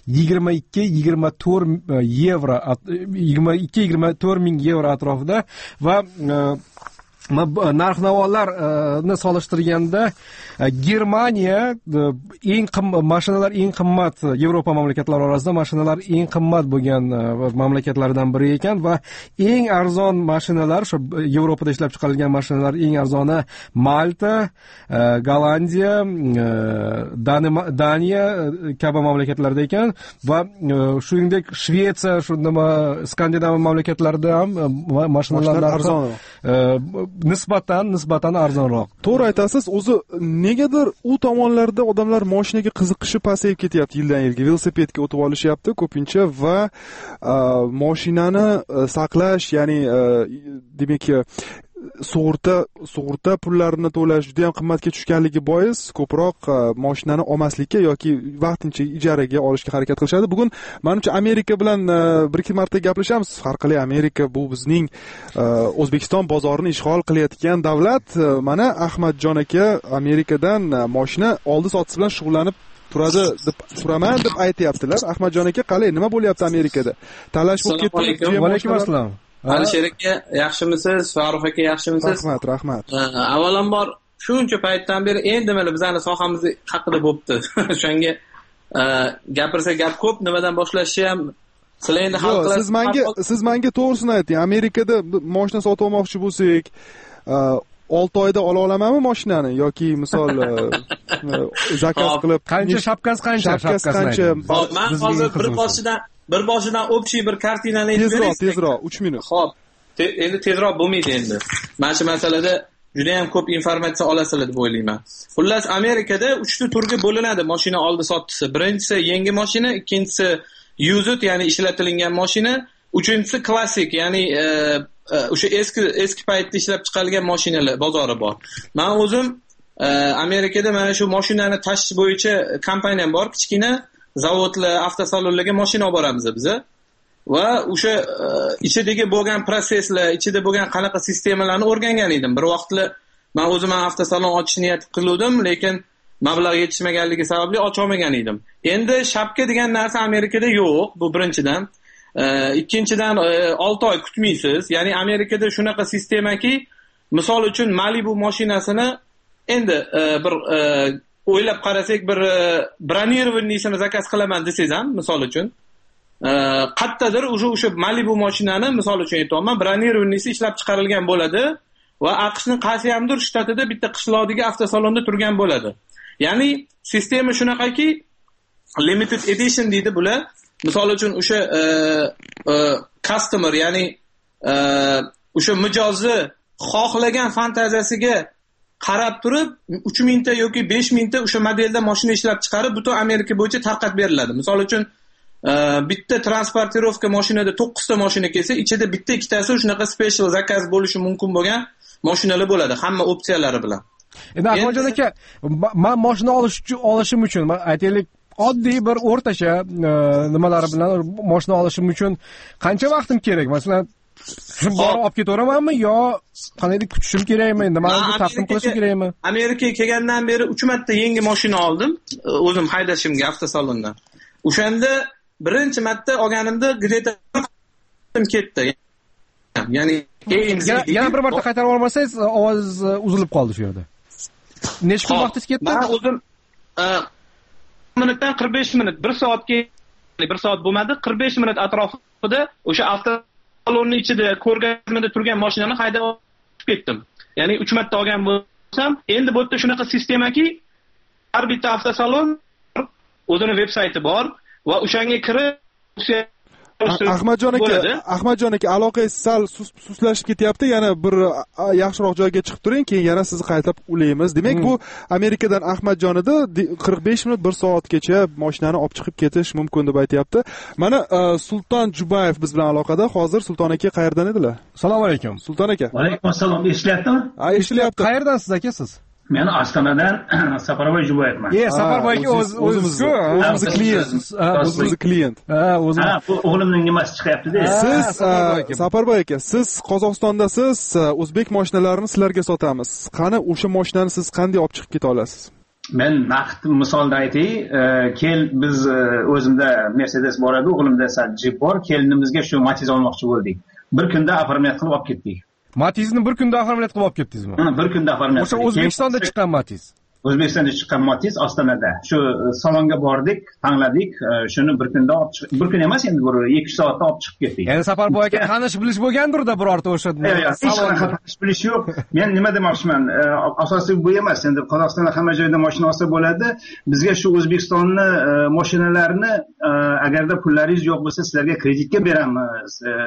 22-24 yevro, 22-24 ming yevro atrofida va narx-navolarni solishtirganda Germaniya mashinalar eng qimmat Yevropa mamlakatlari orasida mashinalar eng qimmat bo'lgan mamlakatlardan biri ekan va eng arzon mashinalar, shu Yevropada ishlab chiqarilgan mashinalar eng arzoni Malta, Gollandiya, Daniya kabi mamlakatlarda ekan va shuningdek Shvetsiya, shu nima Skandinaviya mamlakatlarida ham mashinalar arzonroq. Nisbatan arzonroq. To'g'ri aytasiz, o'zi negadir u tomonlarda odamlar mashinaga qiziqishi pasayib ketyapti yildan yilga. Velosipedga o'tib olishyapti ko'pincha va mashinani saqlash, ya'ni demak sug'urta pullarini to'lash juda ham qimmatga tushganligi bois ko'proq mashinani olmaslikka yoki vaqtincha ijaraga olishga harakat qilishadi. Bugun menimcha Amerika bilan bir-ikki marta gaplashamiz. Har qalay Amerika bu bizning O'zbekiston bozorini ishg'ol qilayotgan davlat. Mana Ahmadjon aka Amerikadan mashina oldi sotish bilan shug'ullanib turaman deb aytayaptilar. Ahmadjon aka, qalay, nima bo'lyapti Amerikada? Talash bo'lib ketdi. Va alaykum assalom. Alisher aka, yaxshimisiz? Farruh aka, yaxshimisiz? Rahmat. Avvalambor shuncha paytdan beri endi mana bizning sohamiz haqida bo'pti. O'shanga gapirsa gap ko'p, nimadan boshlashni ham sizlar endi hal qilasiz. Siz menga to'g'risini ayting. Amerikada mashina sotib olmoqchi bo'lsak, 6 oyda ola olamanmi mashinani yoki misol zakaz qilib qancha shapkasi qancha? Men hozir bir boshidan общий bir kartinani aytib beraman. Tezroq 3 minut. Xo'p. Endi tezroq bo'lmaydi endi. Mana shu masalada juda ham ko'p informatsiya olasizlar deb o'ylayman. Xullas, Amerikada 3 ta turga bo'linadi mashina oldi sotisi. Birinchisi yangi mashina, ikkinchisi used, ya'ni ishlatilgan mashina, uchinchisi klassik, ya'ni o'sha eski paytda ishlab chiqarilgan mashinalar bozori bor. Men o'zim Amerikada mana shu mashinani tashish bo'yicha kompaniyam bor, kichkina zavodlar, avtosalonlarga mashina olib boramiz biz. Va o'sha ichidagi bo'lgan proseslar, ichida bo'lgan qanaqa sistemalarni o'rgangan edim. Bir vaqtlar men o'zim avtosalon ochishni niyat qildim, lekin mablag' yetishmaganligi sababli ocha olmagan edim. Endi shapka degan narsa Amerikada yo'q, bu birinchidan. Ikkinchidan 6 oy kutmaysiz. Ya'ni Amerikada shunaqa sistemaki, misol uchun Malibu mashinasini endi bir o'ylab qarasak, bir bronirovaniyasini zakaz qilaman desangiz ham, misol uchun qattadir o'sha Malibu mashinani misol uchun aytayapman, bronirovaniyasi ishlab chiqarilgan bo'ladi va AQShning qaysidir shtatida bitta qishloqdagi avtosalonda turgan bo'ladi. Ya'ni sistema shunaqaki, limited edition deydi bular. Misol uchun o'sha customer, ya'ni o'sha mijozni xohlagan fantaziyasiga qarab turib 3000 ta yoki 5000 ta o'sha modelda mashina ishlab chiqarib butun Amerika bo'yicha tarqatib beriladi. Misol uchun bitta transportirovka mashinada 9 ta mashina kelsa, ichida bitta ikkitasi shunaqa special zakaz bo'lishi mumkin bo'lgan mashinalar bo'ladi, hamma opsiyalari bilan. Endi Ahmadjon aka, men mashina olishim uchun, aytaylik, oddiy bir o'rtacha nimalar bilan mashina olishim uchun qancha vaqtim kerak? Masalan, borib olib ketaveramanmi yo qanday kutishim kerakmi? Nimalarni taqdim qilishim kerakmi? Amerikaga kelgandan beri 3 marta yangi mashina oldim, o'zim haydashimga avtosalondan. O'shanda birinchi marta olganimda greta ketdi. Ya'ni yana bir marta qaytarib olmasangiz, ovoz uzilib qoldi shu yerda. Necha kun vaqtingiz ketdi? Men o'zim minutdan 45 minut, 1 soatga 1 soat bo'lmadi, 45 minut atrofida o'sha avtosalonning ichida ko'rgazmada turgan mashinani haydab ketdim. Ya'ni 3 marta olgan bo'lsam, endi bu yerda shunaqa sistemaki, har bitta avtosalon o'zining veb-sayti bor va o'shanga kirib Ahmadjon aka, aloqangiz sal suslashib ketyapti. Yana bir yaxshiroq joyga chiqib turing, keyin yana sizni qaytib ulaymiz. Demak, bu Amerikadan Ahmadjon edi, 45 minut 1 soatgacha mashinani olib chiqib ketish mumkin deb aytayapti. Mana Sulton Jubayev biz bilan aloqada. Hozir Sulton aka qayerdan edilar? Assalomu alaykum. Sulton aka. Va alaykum assalom. Eshityaptimi? Ha, eshityapti. Qayerdansiz aka siz? Men Ostonadan Safarboy Jubayevman. Safarboy aka o'zimizku, o'zimiz klient. Bu o'g'limning nimasi chiqyapti-da. Siz Safarboy aka, siz Qozog'istondasiz, o'zbek mashinalarini sizlarga sotamiz. Qani o'sha mashinani siz qanday olib chiqib keta olasiz? Men naqd misolda aytay, biz o'zimda Mercedes bor edi, o'g'limda Jeep bor, kelinimizga shu Matiz olmoqchi bo'ldik. Bir kunda оформлять qilib olib ketdik. Matizni bir kunda оформлять qilib olib ketdingizmi? Bir kunda оформлять. O'sha O'zbekistonda chiqqan Matiz. O'zbekistonda chiqqan Matiz Ostonada. Shu salonga bordik, tanladik, shuni bir kunda olib chiqib, bir kun emas, endi bir 2 soatda olib chiqib ketdik. Ya'ni Safarboy aka tanish bilish bo'lgandir-da birorta o'sha salonda. Tanish bilish yo'q. Men nima demoqchiman? Asosiy bu emas. Endi Qozog'istonda hamma joyda mashina olsa bo'ladi. Bizga shu O'zbekistonni mashinalarini agarda pullaringiz yo'q bo'lsa, sizlarga kreditga beramiz.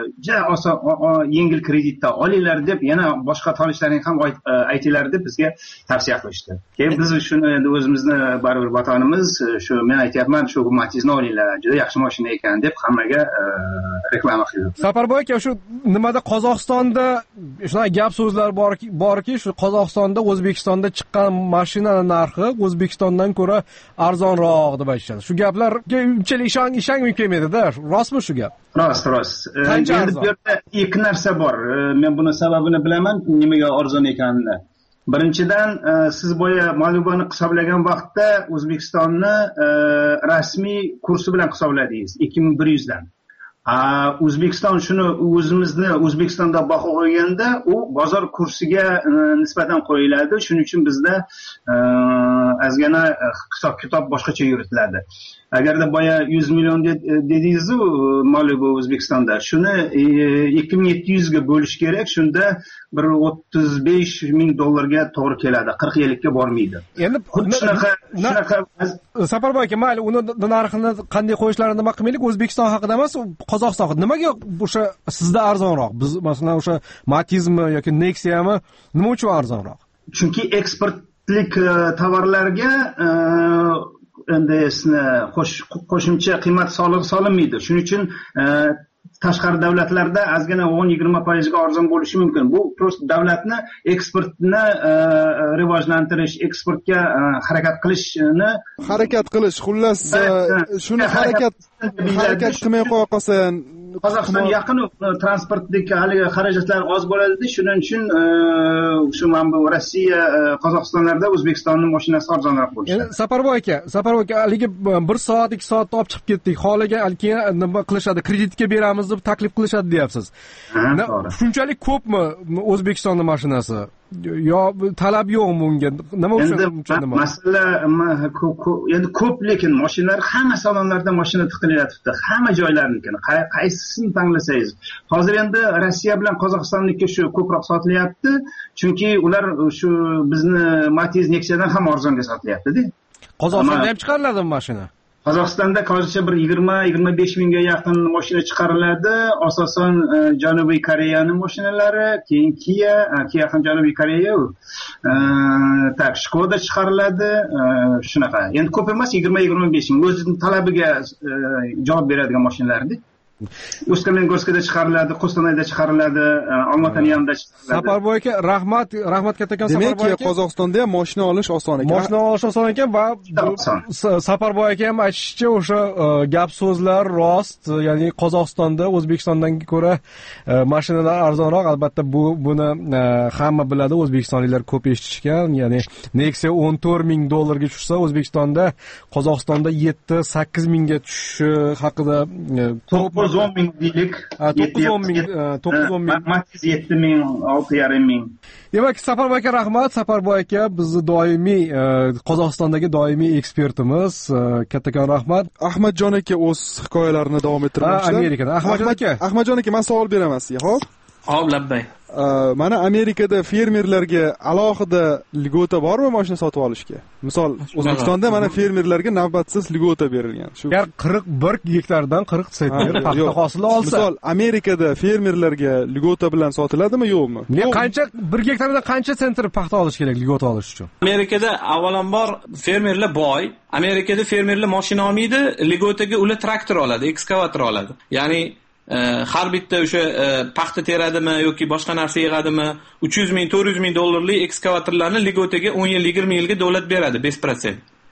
Yengil kreditda olinglar deb, yana boshqa tanishlaring ham aytinglar deb bizga tavsiya qilishdi. Keyin biz shuni endi o'zimizni baribir vatanimiz, shu men aytayapman, shu Matizni olinglar, juda yaxshi mashina ekan deb hammaga reklama qildim. Safarboy aka, shu nimada Qozog'istonda shunaqa gap so'zlar borki, shu Qozog'istonda O'zbekistonda chiqqan mashinaning narxi O'zbekistondan ko'ra arzonroq deb aytishadi. Shu gaplarga unchalik ishongim kelmaydi-da. Rostmi shu gap? Rost. Endi bu yerda ikki narsa bor. Men buni sababini bilaman, nimaga arzon ekanini. Birinchidan, siz boya Maliboni hisoblagan vaqtda O'zbekistonni rasmiy kursi bilan hisobladingiz, 2100 dan. O'zbekiston shuni O'zbekistonda baho qo'yganda, u bozor kursiga nisbatan qo'yiladi. Shuning uchun bizda ozgina hisob-kitob boshqacha yuritiladi. Agarda boya 100 million dedingiz-ku Malibu O'zbekistonda, shuni 2700 ga bo'lish kerak. Shunda bir 35 ming dollarga to'g'ri keladi. 40 yillikka bormaydi. Endi shunaqa Safarboy aka, mayli, uni narxini qanday qo'yishlarini nima qilmaylik, O'zbekiston haqida emas, Qozog'iston haqida. Nimaga o'sha sizda arzonroq? Biz masalan o'sha Matizmi yoki Nexia'mi nima uchun arzonroq? Chunki eksportlik tovarlarga endi qo'shimcha qiymat solig'i solinmaydi. Shuning uchun tashqari davlatlarda ozgina 10-20% ga arzon bo'lishi mumkin. Bu prosta davlatni eksportni rivojlantirish, eksportga harakat qilish, xullas shuni harakat qilmay qo'ya qolsa, Qozog'iston yaqin transportdagi haligi xarajatlar oz bo'ladi. Shuning uchun shu mana Rossiya, Qozog'istonlarda O'zbekistonning mashinasi arzonroq bo'lishi. Safarboy aka, haligi 1 soat, 2 soatda olib chiqib ketdik. Holiga keyin nima qilishadi? Kreditga beramiz deb taklif qilishadi, deyapsiz. Shunchalik ko'pmi O'zbekistonning mashinasi? Yo talab yo'qmi unga? Nima uchun? Masala endi ko'p, lekin mashinalar hamma salonlarda mashina tiqilyapti. Hamma joylarnikini qaysisini tanlasangiz. Hozir endi Rossiya bilan Qozog'istonniki shu ko'proq sotilyapti, chunki ular shu bizni Matiz Nexia'dan ham arzonga sotilyapti-da. Qozog'istonda ham chiqariladi mashina. Qozog'istonda hozircha bir 20-25 mingga yaqin mashina chiqariladi. Asosan Janubiy Koreyaning mashinalari, keyin Kia ham Janubiy Koreya. Tak, Skoda chiqariladi. Shunaqa. Endi ko'p emas, 20-25 ming. O'zining talabiga javob beradigan mashinalardir. Uskamengoskada chiqariladi, Qo'shtonayda chiqariladi, Olmaotaning yonida chiqariladi. Saparboy aka, rahmat kattakon Saparboy aka. Demak, Qozog'istonda ham mashina olish oson ekan. Mashina olish oson ekan va Saparboy aka ham aytishicha, o'sha gap so'zlar rost, ya'ni Qozog'istonda O'zbekistondan ko'ra mashinalar arzonroq. Albatta buni hamma biladi, o'zbekistonliklar ko'p eshitishgan. Ya'ni Nexia $14,000 tushsa, O'zbekistonda Qozog'istonda 7-8 mingga tushishi haqida ko'p 9-10 ming deylik. 9-10 ming. Matiz 7 ming, 6,5 ming. Demak, Saparboy aka rahmat. Saparboy aka bizni doimiy Qozog'istondagi doimiy ekspertimiz. Kattakon rahmat. Ahmadjon aka o'z hikoyalarini davom ettirmoqda. Amerikada. Ahmadjon aka, men savol beraman sizga, xo'p? Hop, labbay. Mana Amerikada fermerlarga alohida ligota bormi mashina sotib olishga? Misol, O'zbekistonda mana fermerlarga navbatsiz ligota berilgan. Shu 41 gektardan 40 sentner paxta hosili olsa. Misol, Amerikada fermerlarga ligota bilan sotiladimi, yo'qmi? Qancha 1 gektardan qancha sentner paxta olish kerak ligota olish uchun? Amerikada avvalambor fermerlar boy. Amerikada fermerlar mashina olmaydi, ligotaga ular traktor oladi, ekskavator oladi. Ya'ni har bitta o'sha paxta teradimi yoki boshqa narsa yig'adimi 300 ming, 400 ming dollarlik ekskavatorlarni ligotaga 10 yil, 20 yilga davlat beradi 5%.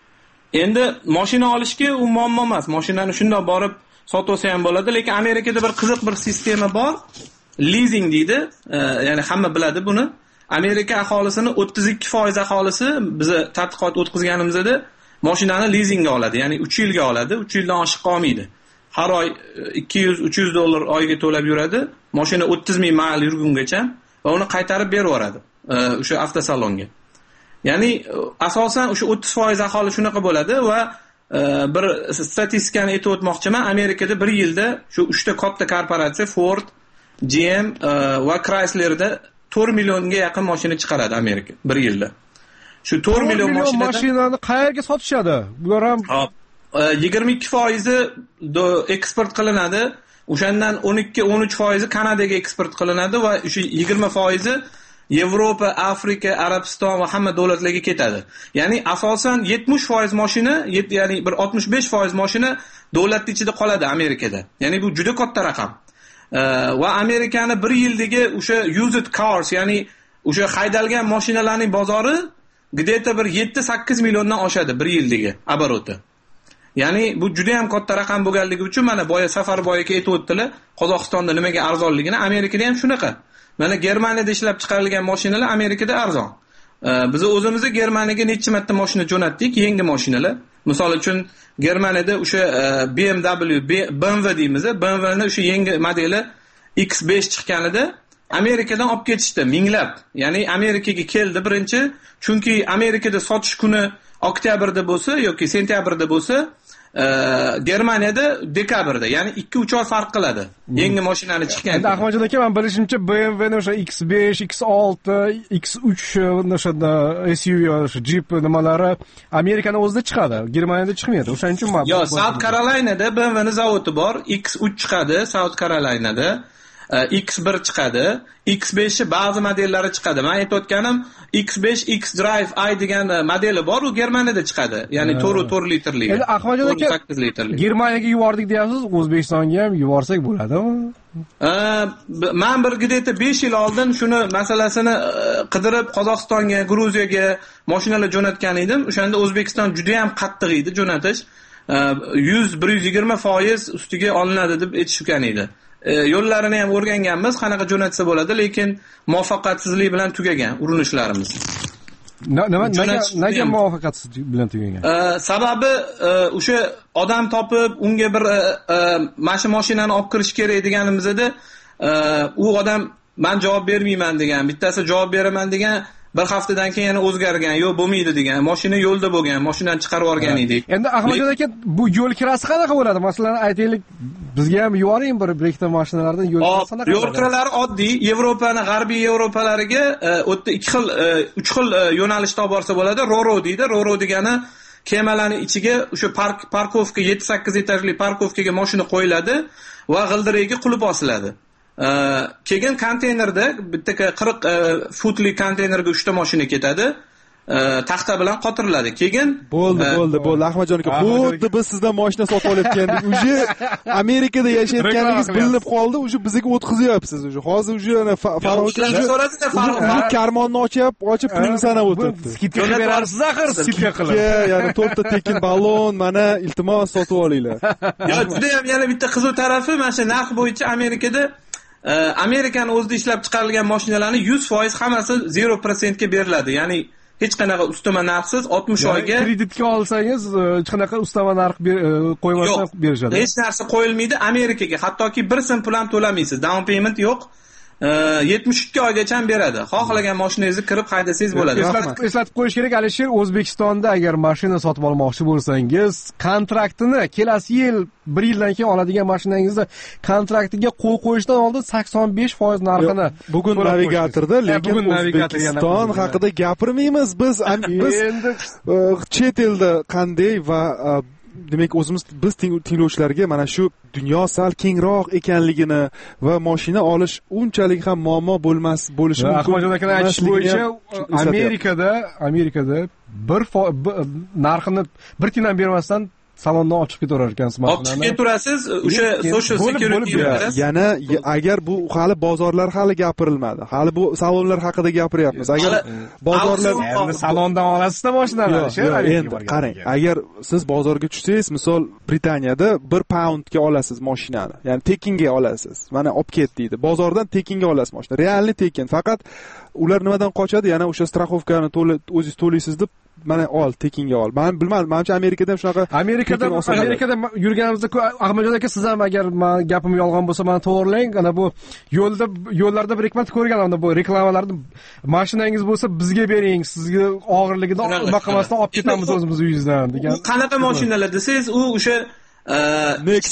Endi mashina olishga u muammo emas. Mashinani shundoq borib sotib olsa ham bo'ladi, lekin Amerikada bir qiziq bir sistema bor. Leasing deydi. Ya'ni hamma biladi buni. Amerika aholisini 32% aholisi biz tadqiqot o'tkazganimizda mashinani leasingga oladi. Ya'ni 3 yilga oladi, 3 yildan oshiq qolmaydi. Har oy $200-300 oyga to'lab yuradi. Mashina 30 ming mayl yurgungacha va uni qaytarib berib yuboradi o'sha avtosalonga. Ya'ni asosan o'sha 30% aholi shunaqa bo'ladi va bir statistikani aytib o'tmoqchiman. Amerikada bir yilda shu 3 ta katta korporatsiya Ford, GM va Chryslerda 4 millionga yaqin mashina chiqaradi Amerika bir yilda. Shu 4 million mashinani qayerga sotishadi? Bular ham 22% eksport qilinadi. O'shandan 12-13% Kanadaga eksport qilinadi va o'sha 20% Yevropa, Afrika, Arabiston va hamma davlatlarga ketadi. Ya'ni asosan 70% mashina, ya'ni bir 65% mashina davlat ichida qoladi Amerikada. Ya'ni bu juda katta raqam. Va Amerikani bir yildagi o'sha used cars, ya'ni o'sha haydalgan mashinalarning bozori где-то bir 7-8 milliondan oshadi bir yildagi oboroti. Ya'ni bu juda ham katta raqam bo'lganligi uchun mana boya Safarboy aka aytib o'tdilar, Qozog'istonda nimaga arzonligini. Amerikada ham shunaqa. Mana Germaniyada ishlab chiqarilgan mashinalar Amerikada arzon. Biz o'zimizga Germaniyaga necha marta mashina jo'natdik, yangi mashinalar. Misol uchun Germaniyada o'sha BMW deymiz, BMWning o'sha yangi modeli X5 chiqqanida Amerikadan olib ketishdi minglab. Ya'ni Amerikaga keldi birinchi, chunki Amerikada sotish kuni oktyabrda bo'lsa yoki sentyabrda bo'lsa, Germaniyada dekabrda, ya'ni 2-3 oy farq qiladi. Yangi mashinani chiqqan. Endi Ahmadjon aka, men bilishimcha BMWning o'sha X5, X6, X3 o'sha SUV o'sha Jeep nimalari Amerikaning o'zida chiqadi, Germaniyada chiqmaydi. O'shaning uchun men Yo'q, South Carolinada BMWning zavodi bor, X3 chiqadi South Carolinada. X1 chiqadi, X5 ba'zi modellari chiqadi. Men aytayotganim X5, X-Drive i degan modeli bor, u Germaniyada chiqadi. Ya'ni 4 litrli. Endi Ahmadjon aka, 8 litrli. Germaniyaga yubordik deyapsiz, O'zbekistonga ham yuborsak bo'ladimi? Men bir где-то 5 yil oldin shuni masalasini qidirib Qozog'istonga, Gruziyaga mashinalar jo'natgan edim. O'shanda O'zbekiston juda ham qattiq edi jo'natish. 100-120% ustiga olinadi deb aytishgan edi. Yo'llarini ham o'rganganmiz, qanaqa jo'natsa bo'ladi, lekin muvaffaqiyatsizlik bilan tugagan urinishlarimiz. Nega muvaffaqiyatsiz bilan tugagan? Sababi o'sha odam topib, unga bir mana mashinani olib kirish kerak deganimizda, u odam men javob bermayman degan, bittasi javob beraman degan, bir haftadan keyin yana o'zgargan, yo'q bo'lmaydi degan, mashina yo'lda bo'lgan, mashinani chiqarib yuborgan edik. Endi Ahmadjon aka, bu yo'l kirasi qanaqa bo'ladi? Masalan, aytaylik, bizga ham yuboring bir ikkita mashinalardan yo'l kirasi qanaqa? Yo'l kiralari oddiy, Yevropani g'arbiy Yevropalariga o'tda 3 xil yo'nalishda olib borsa bo'ladi. Roro deydi. Roro degani kemalarning ichiga o'sha parkovka 7-8 etajli parkovkaga mashina qo'yiladi va g'ildirayga qulib osiladi. Keyin konteynerda bitta 40 futli konteynerga 3 ta mashina ketadi. Taxta bilan qotiriladi. Keyin bo'ldi Ahmadjon aka, xuddi biz sizdan mashina sotib olayotgandik. Uje Amerikada yashayotganingiz bilinib qoldi, uje bizga o'tkazyapsiz. Uje hozir uje ana Farruh karmonni ochib pulni sanab o'tiribdi. Skidka berarsiz axir, skidka qilib. Ya'ni 4 ta tekin ballon, mana iltimos sotib olinglar. Juda ham yana bitta qiziq tarafi, mana shu narx bo'yicha Amerikani o'zida ishlab chiqarilgan mashinalarning 100% hammasi 0% ga beriladi. Ya'ni hech qanaqa ustama narxsiz 60 oyga kreditga olsangiz hech qanaqa ustama narx qo'ymasdan berishadi. Hech narsa qo'yilmaydi Amerikaga, hattoki 1 so'm pul ham to'lamaysiz. Down payment yo'q. 72 oygacha beradi. Xohlagan mashinangizni kirib haydasangiz bo'ladi. Eslatib qo'yish kerak, Alisher, O'zbekistonda agar mashina sotib olmoqchi bo'lsangiz, kontraktini kelasi yil 1 yildan keyin oladigan mashinangizni kontraktiga qo'l qo'yishdan oldin 85% narxini bugun navigatorda, lekin O'zbekiston haqida gapirmaymiz. Biz chet elda qanday va demak biz tinglovchilarga mana shu dunyo sal kengroq ekanligini va mashina olish unchalik ham muammo bo'lishi mumkin. Ahmadjon akaning aytishi bo'yicha Amerikada narxini 1 tiyindan bermasdan salondan olib chiqib ketaverar ekansiz mashinani. Olib chiqib ketaverasiz, o'sha social security berasiz. Yana agar bu hali bozorlar hali gapirilmadi. Hali bu salonlar haqida gapiryapmiz. Agar bozorlar endi salondan olasizda mashinalarni. Endi qarang, agar siz bozorga tushsangiz, misol Britaniyada 1 poundga olasiz mashinani. Ya'ni tekinga olasiz. Mana olib ket deydi. Bozordan tekinga olasiz mashina. Realni tekin. Faqat ular nimadan qochadi? Yana o'sha strafovkani o'zingiz to'laysiz deb mana tekinga ol. Men bilmadim, menimcha Amerikada ham shunaqa. Amerikada yurganimizda Ahmadjon aka, siz ham agar gapim yolg'on bo'lsa meni to'g'rilang. Ana bu yo'llarda bir hikmat ko'rganman, bu reklamalarda mashinangiz bo'lsa bizga bering, sizga og'irligini nima qilmasdan olib ketamiz o'zimiz uyingizdan degan. Qanaqa mashinalar desangiz, u o'sha hech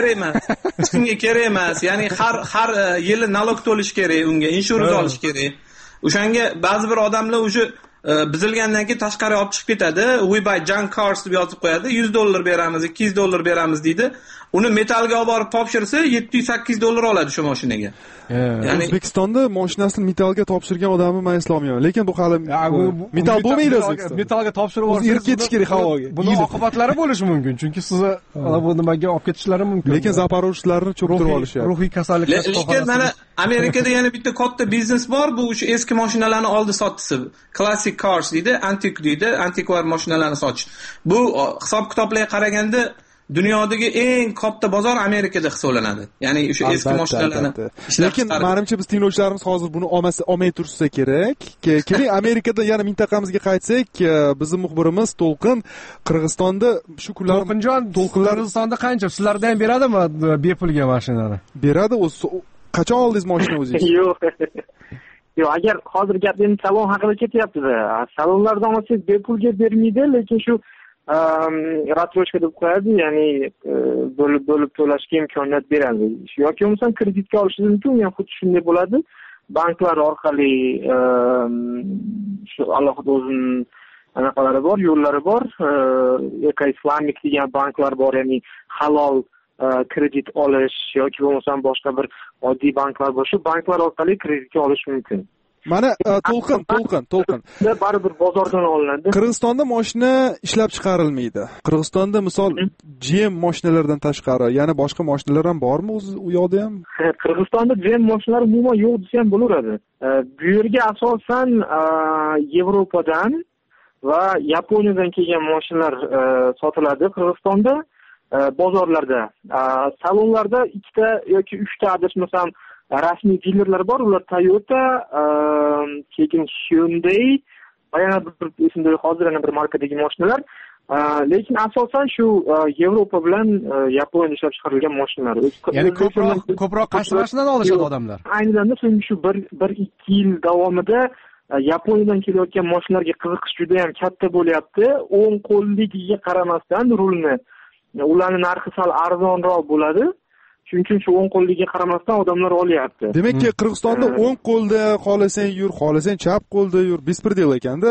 kimga kerak emas. Ya'ni har yili nalog to'lish kerak, unga insurans olish kerak. O'shanga ba'zi bir odamlar o'sha bizilgandan keyin tashqariga olib chiqib ketadi. We buy junk cars deb yozib qo'yadi. $100 beramiz, $200 beramiz deydi. Uni metalga olib borib topshirsa $700-800 oladi shu mashinaga. Ya'ni O'zbekistonda mashinasini metalga topshirgan odamni men eslolmayman. Lekin bu hali metal bo'lmaydi O'zbekistonda. Metalga topshirib yuborsangiz irib ketish kerak havoga. Buni oqibatlari bo'lishi mumkin, chunki sizni bu nimaga olib ketishlari mumkin. Lekin zaporojlarni cho'ktirib olishyapti. Ruhiy kasalliklar. Lekin mana Amerikada yana bitta katta biznes bor, bu o'sha eski mashinalarni oldi sotdisi. Classic cars deydi, antikvar mashinalarni sotish. Bu hisob-kitoblarga qaraganda dunyodagi eng katta bozor Amerikada hisoblanadi. Ya'ni o'sha eski mashinalarni. Lekin menimcha biz tinglovchilarimiz hozir buni olmay tursa kerak. Keling, Amerikada yana mintaqamizga qaytsak, bizning muxbirimiz To'lqin Qirg'izistonda shu kunlar Qirg'izistonda qancha? Sizlarda ham beradimi bepulga mashinani? Beradi. Qachon oldingiz mashina o'zingiz? Yo'q, agar hozir gapimiz salon haqida ketyapti-da. Salonlardan olsangiz bepulga bermaydi, lekin shu ratroshka deb qo'yadi, ya'ni bo'lib to'lashga imkoniyat beradi. Yoki bo'lmasa kreditga olishingiz mumkin, ham xuddi shunday bo'ladi. Banklar orqali shu alohida o'zining anaqalari bor, yo'llari bor. Eko-Islamic degan banklar bor, ya'ni halol kredit olish yoki bo'lmasa boshqa bir oddiy banklar bor. Shu banklar orqali kreditga olish mumkin. Mana To'lqin. Baribir bozordan olinadi. Qirg'izistonda mashina ishlab chiqarilmaydi. Qirg'izistonda misol GM mashinalaridan tashqari yana boshqa mashinalar ham bormi u yoqda ham? Qirg'izistonda GM mashinalari umuman yo'q desa ham bo'laveradi. Bu yerga asosan Yevropadan va Yaponiyadan kelgan mashinalar sotiladi Qirg'izistonda. Bozorlarda, salonlarda 2 yoki 3 ta adashmasam rasmiy dilerlar bor. Ular Toyota, keyin Hyundai va yana bir esimda hozir yana bir markadagi mashinalar. Lekin asosan shu Yevropa bilan Yaponiya ishlab chiqarilgan mashinalar. Ya'ni ko'proq qaysi mashinadan olishadi odamlar? Aynan so'nggi shu 1-2 yil davomida Yaponiyadan kelayotgan mashinalarga qiziqish juda ham katta bo'lyapti. O'ng qo'lligiga qaramasdan rulni ularning narxi sal arzonroq bo'ladi. Shuning uchun shu o'ng qo'lligiga qaramasdan odamlar olyapti. Demakki, Qirg'izistonda o'ng qo'lda xohlasang yur, xohlasang chap qo'lda yur, bespredel ekanda.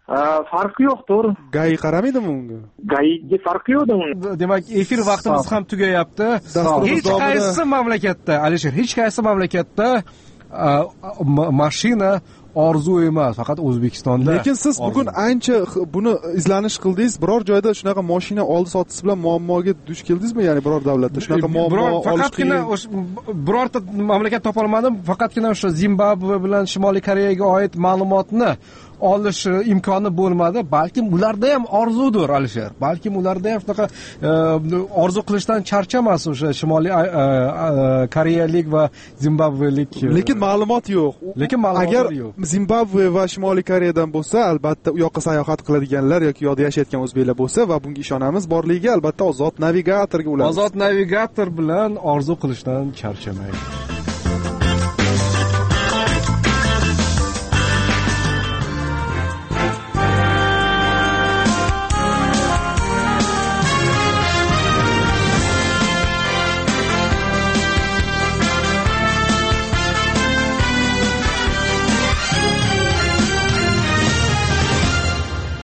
Farqi yo'qdir. Gai qaramaydimi unga? Gaiga farqi yo'qda uni. Demak, efir vaqtimiz ham tugayapti. Hech qaysi mamlakatda, Alisher, hech qaysi mamlakatda mashina orzu emas, faqat O'zbekistonda. Lekin siz bugun ancha buni izlanish qildingiz. Biror joyda shunaqa mashina oldi sotisi bilan muammoga duch keldingizmi? Ya'ni biror davlatda shunaqa muammo faqatgina birorta mamlakat topa olmadim. Faqatgina o'sha Zimbabve bilan Shimoliy Koreyaga oid ma'lumotni olish imkoni bo'lmadi. Balkim ularda ham orzudir, Alisher. Balkim ularda ham shunaqa orzu qilishdan charchamas o'sha Shimoliy koreyalik va zimbabvelik. Lekin ma'lumot yo'q. Lekin ma'lumot yo'q. Zimbabve va Shimoliy Koreyadan bo'lsa, albatta u yoqqa sayohat qiladiganlar yoki u yoqda yashayotgan o'zbeklar bo'lsa va bunga ishonamiz borligiga albatta ozod navigatorga ular. Ozod navigator bilan orzu qilishdan charchamaydi.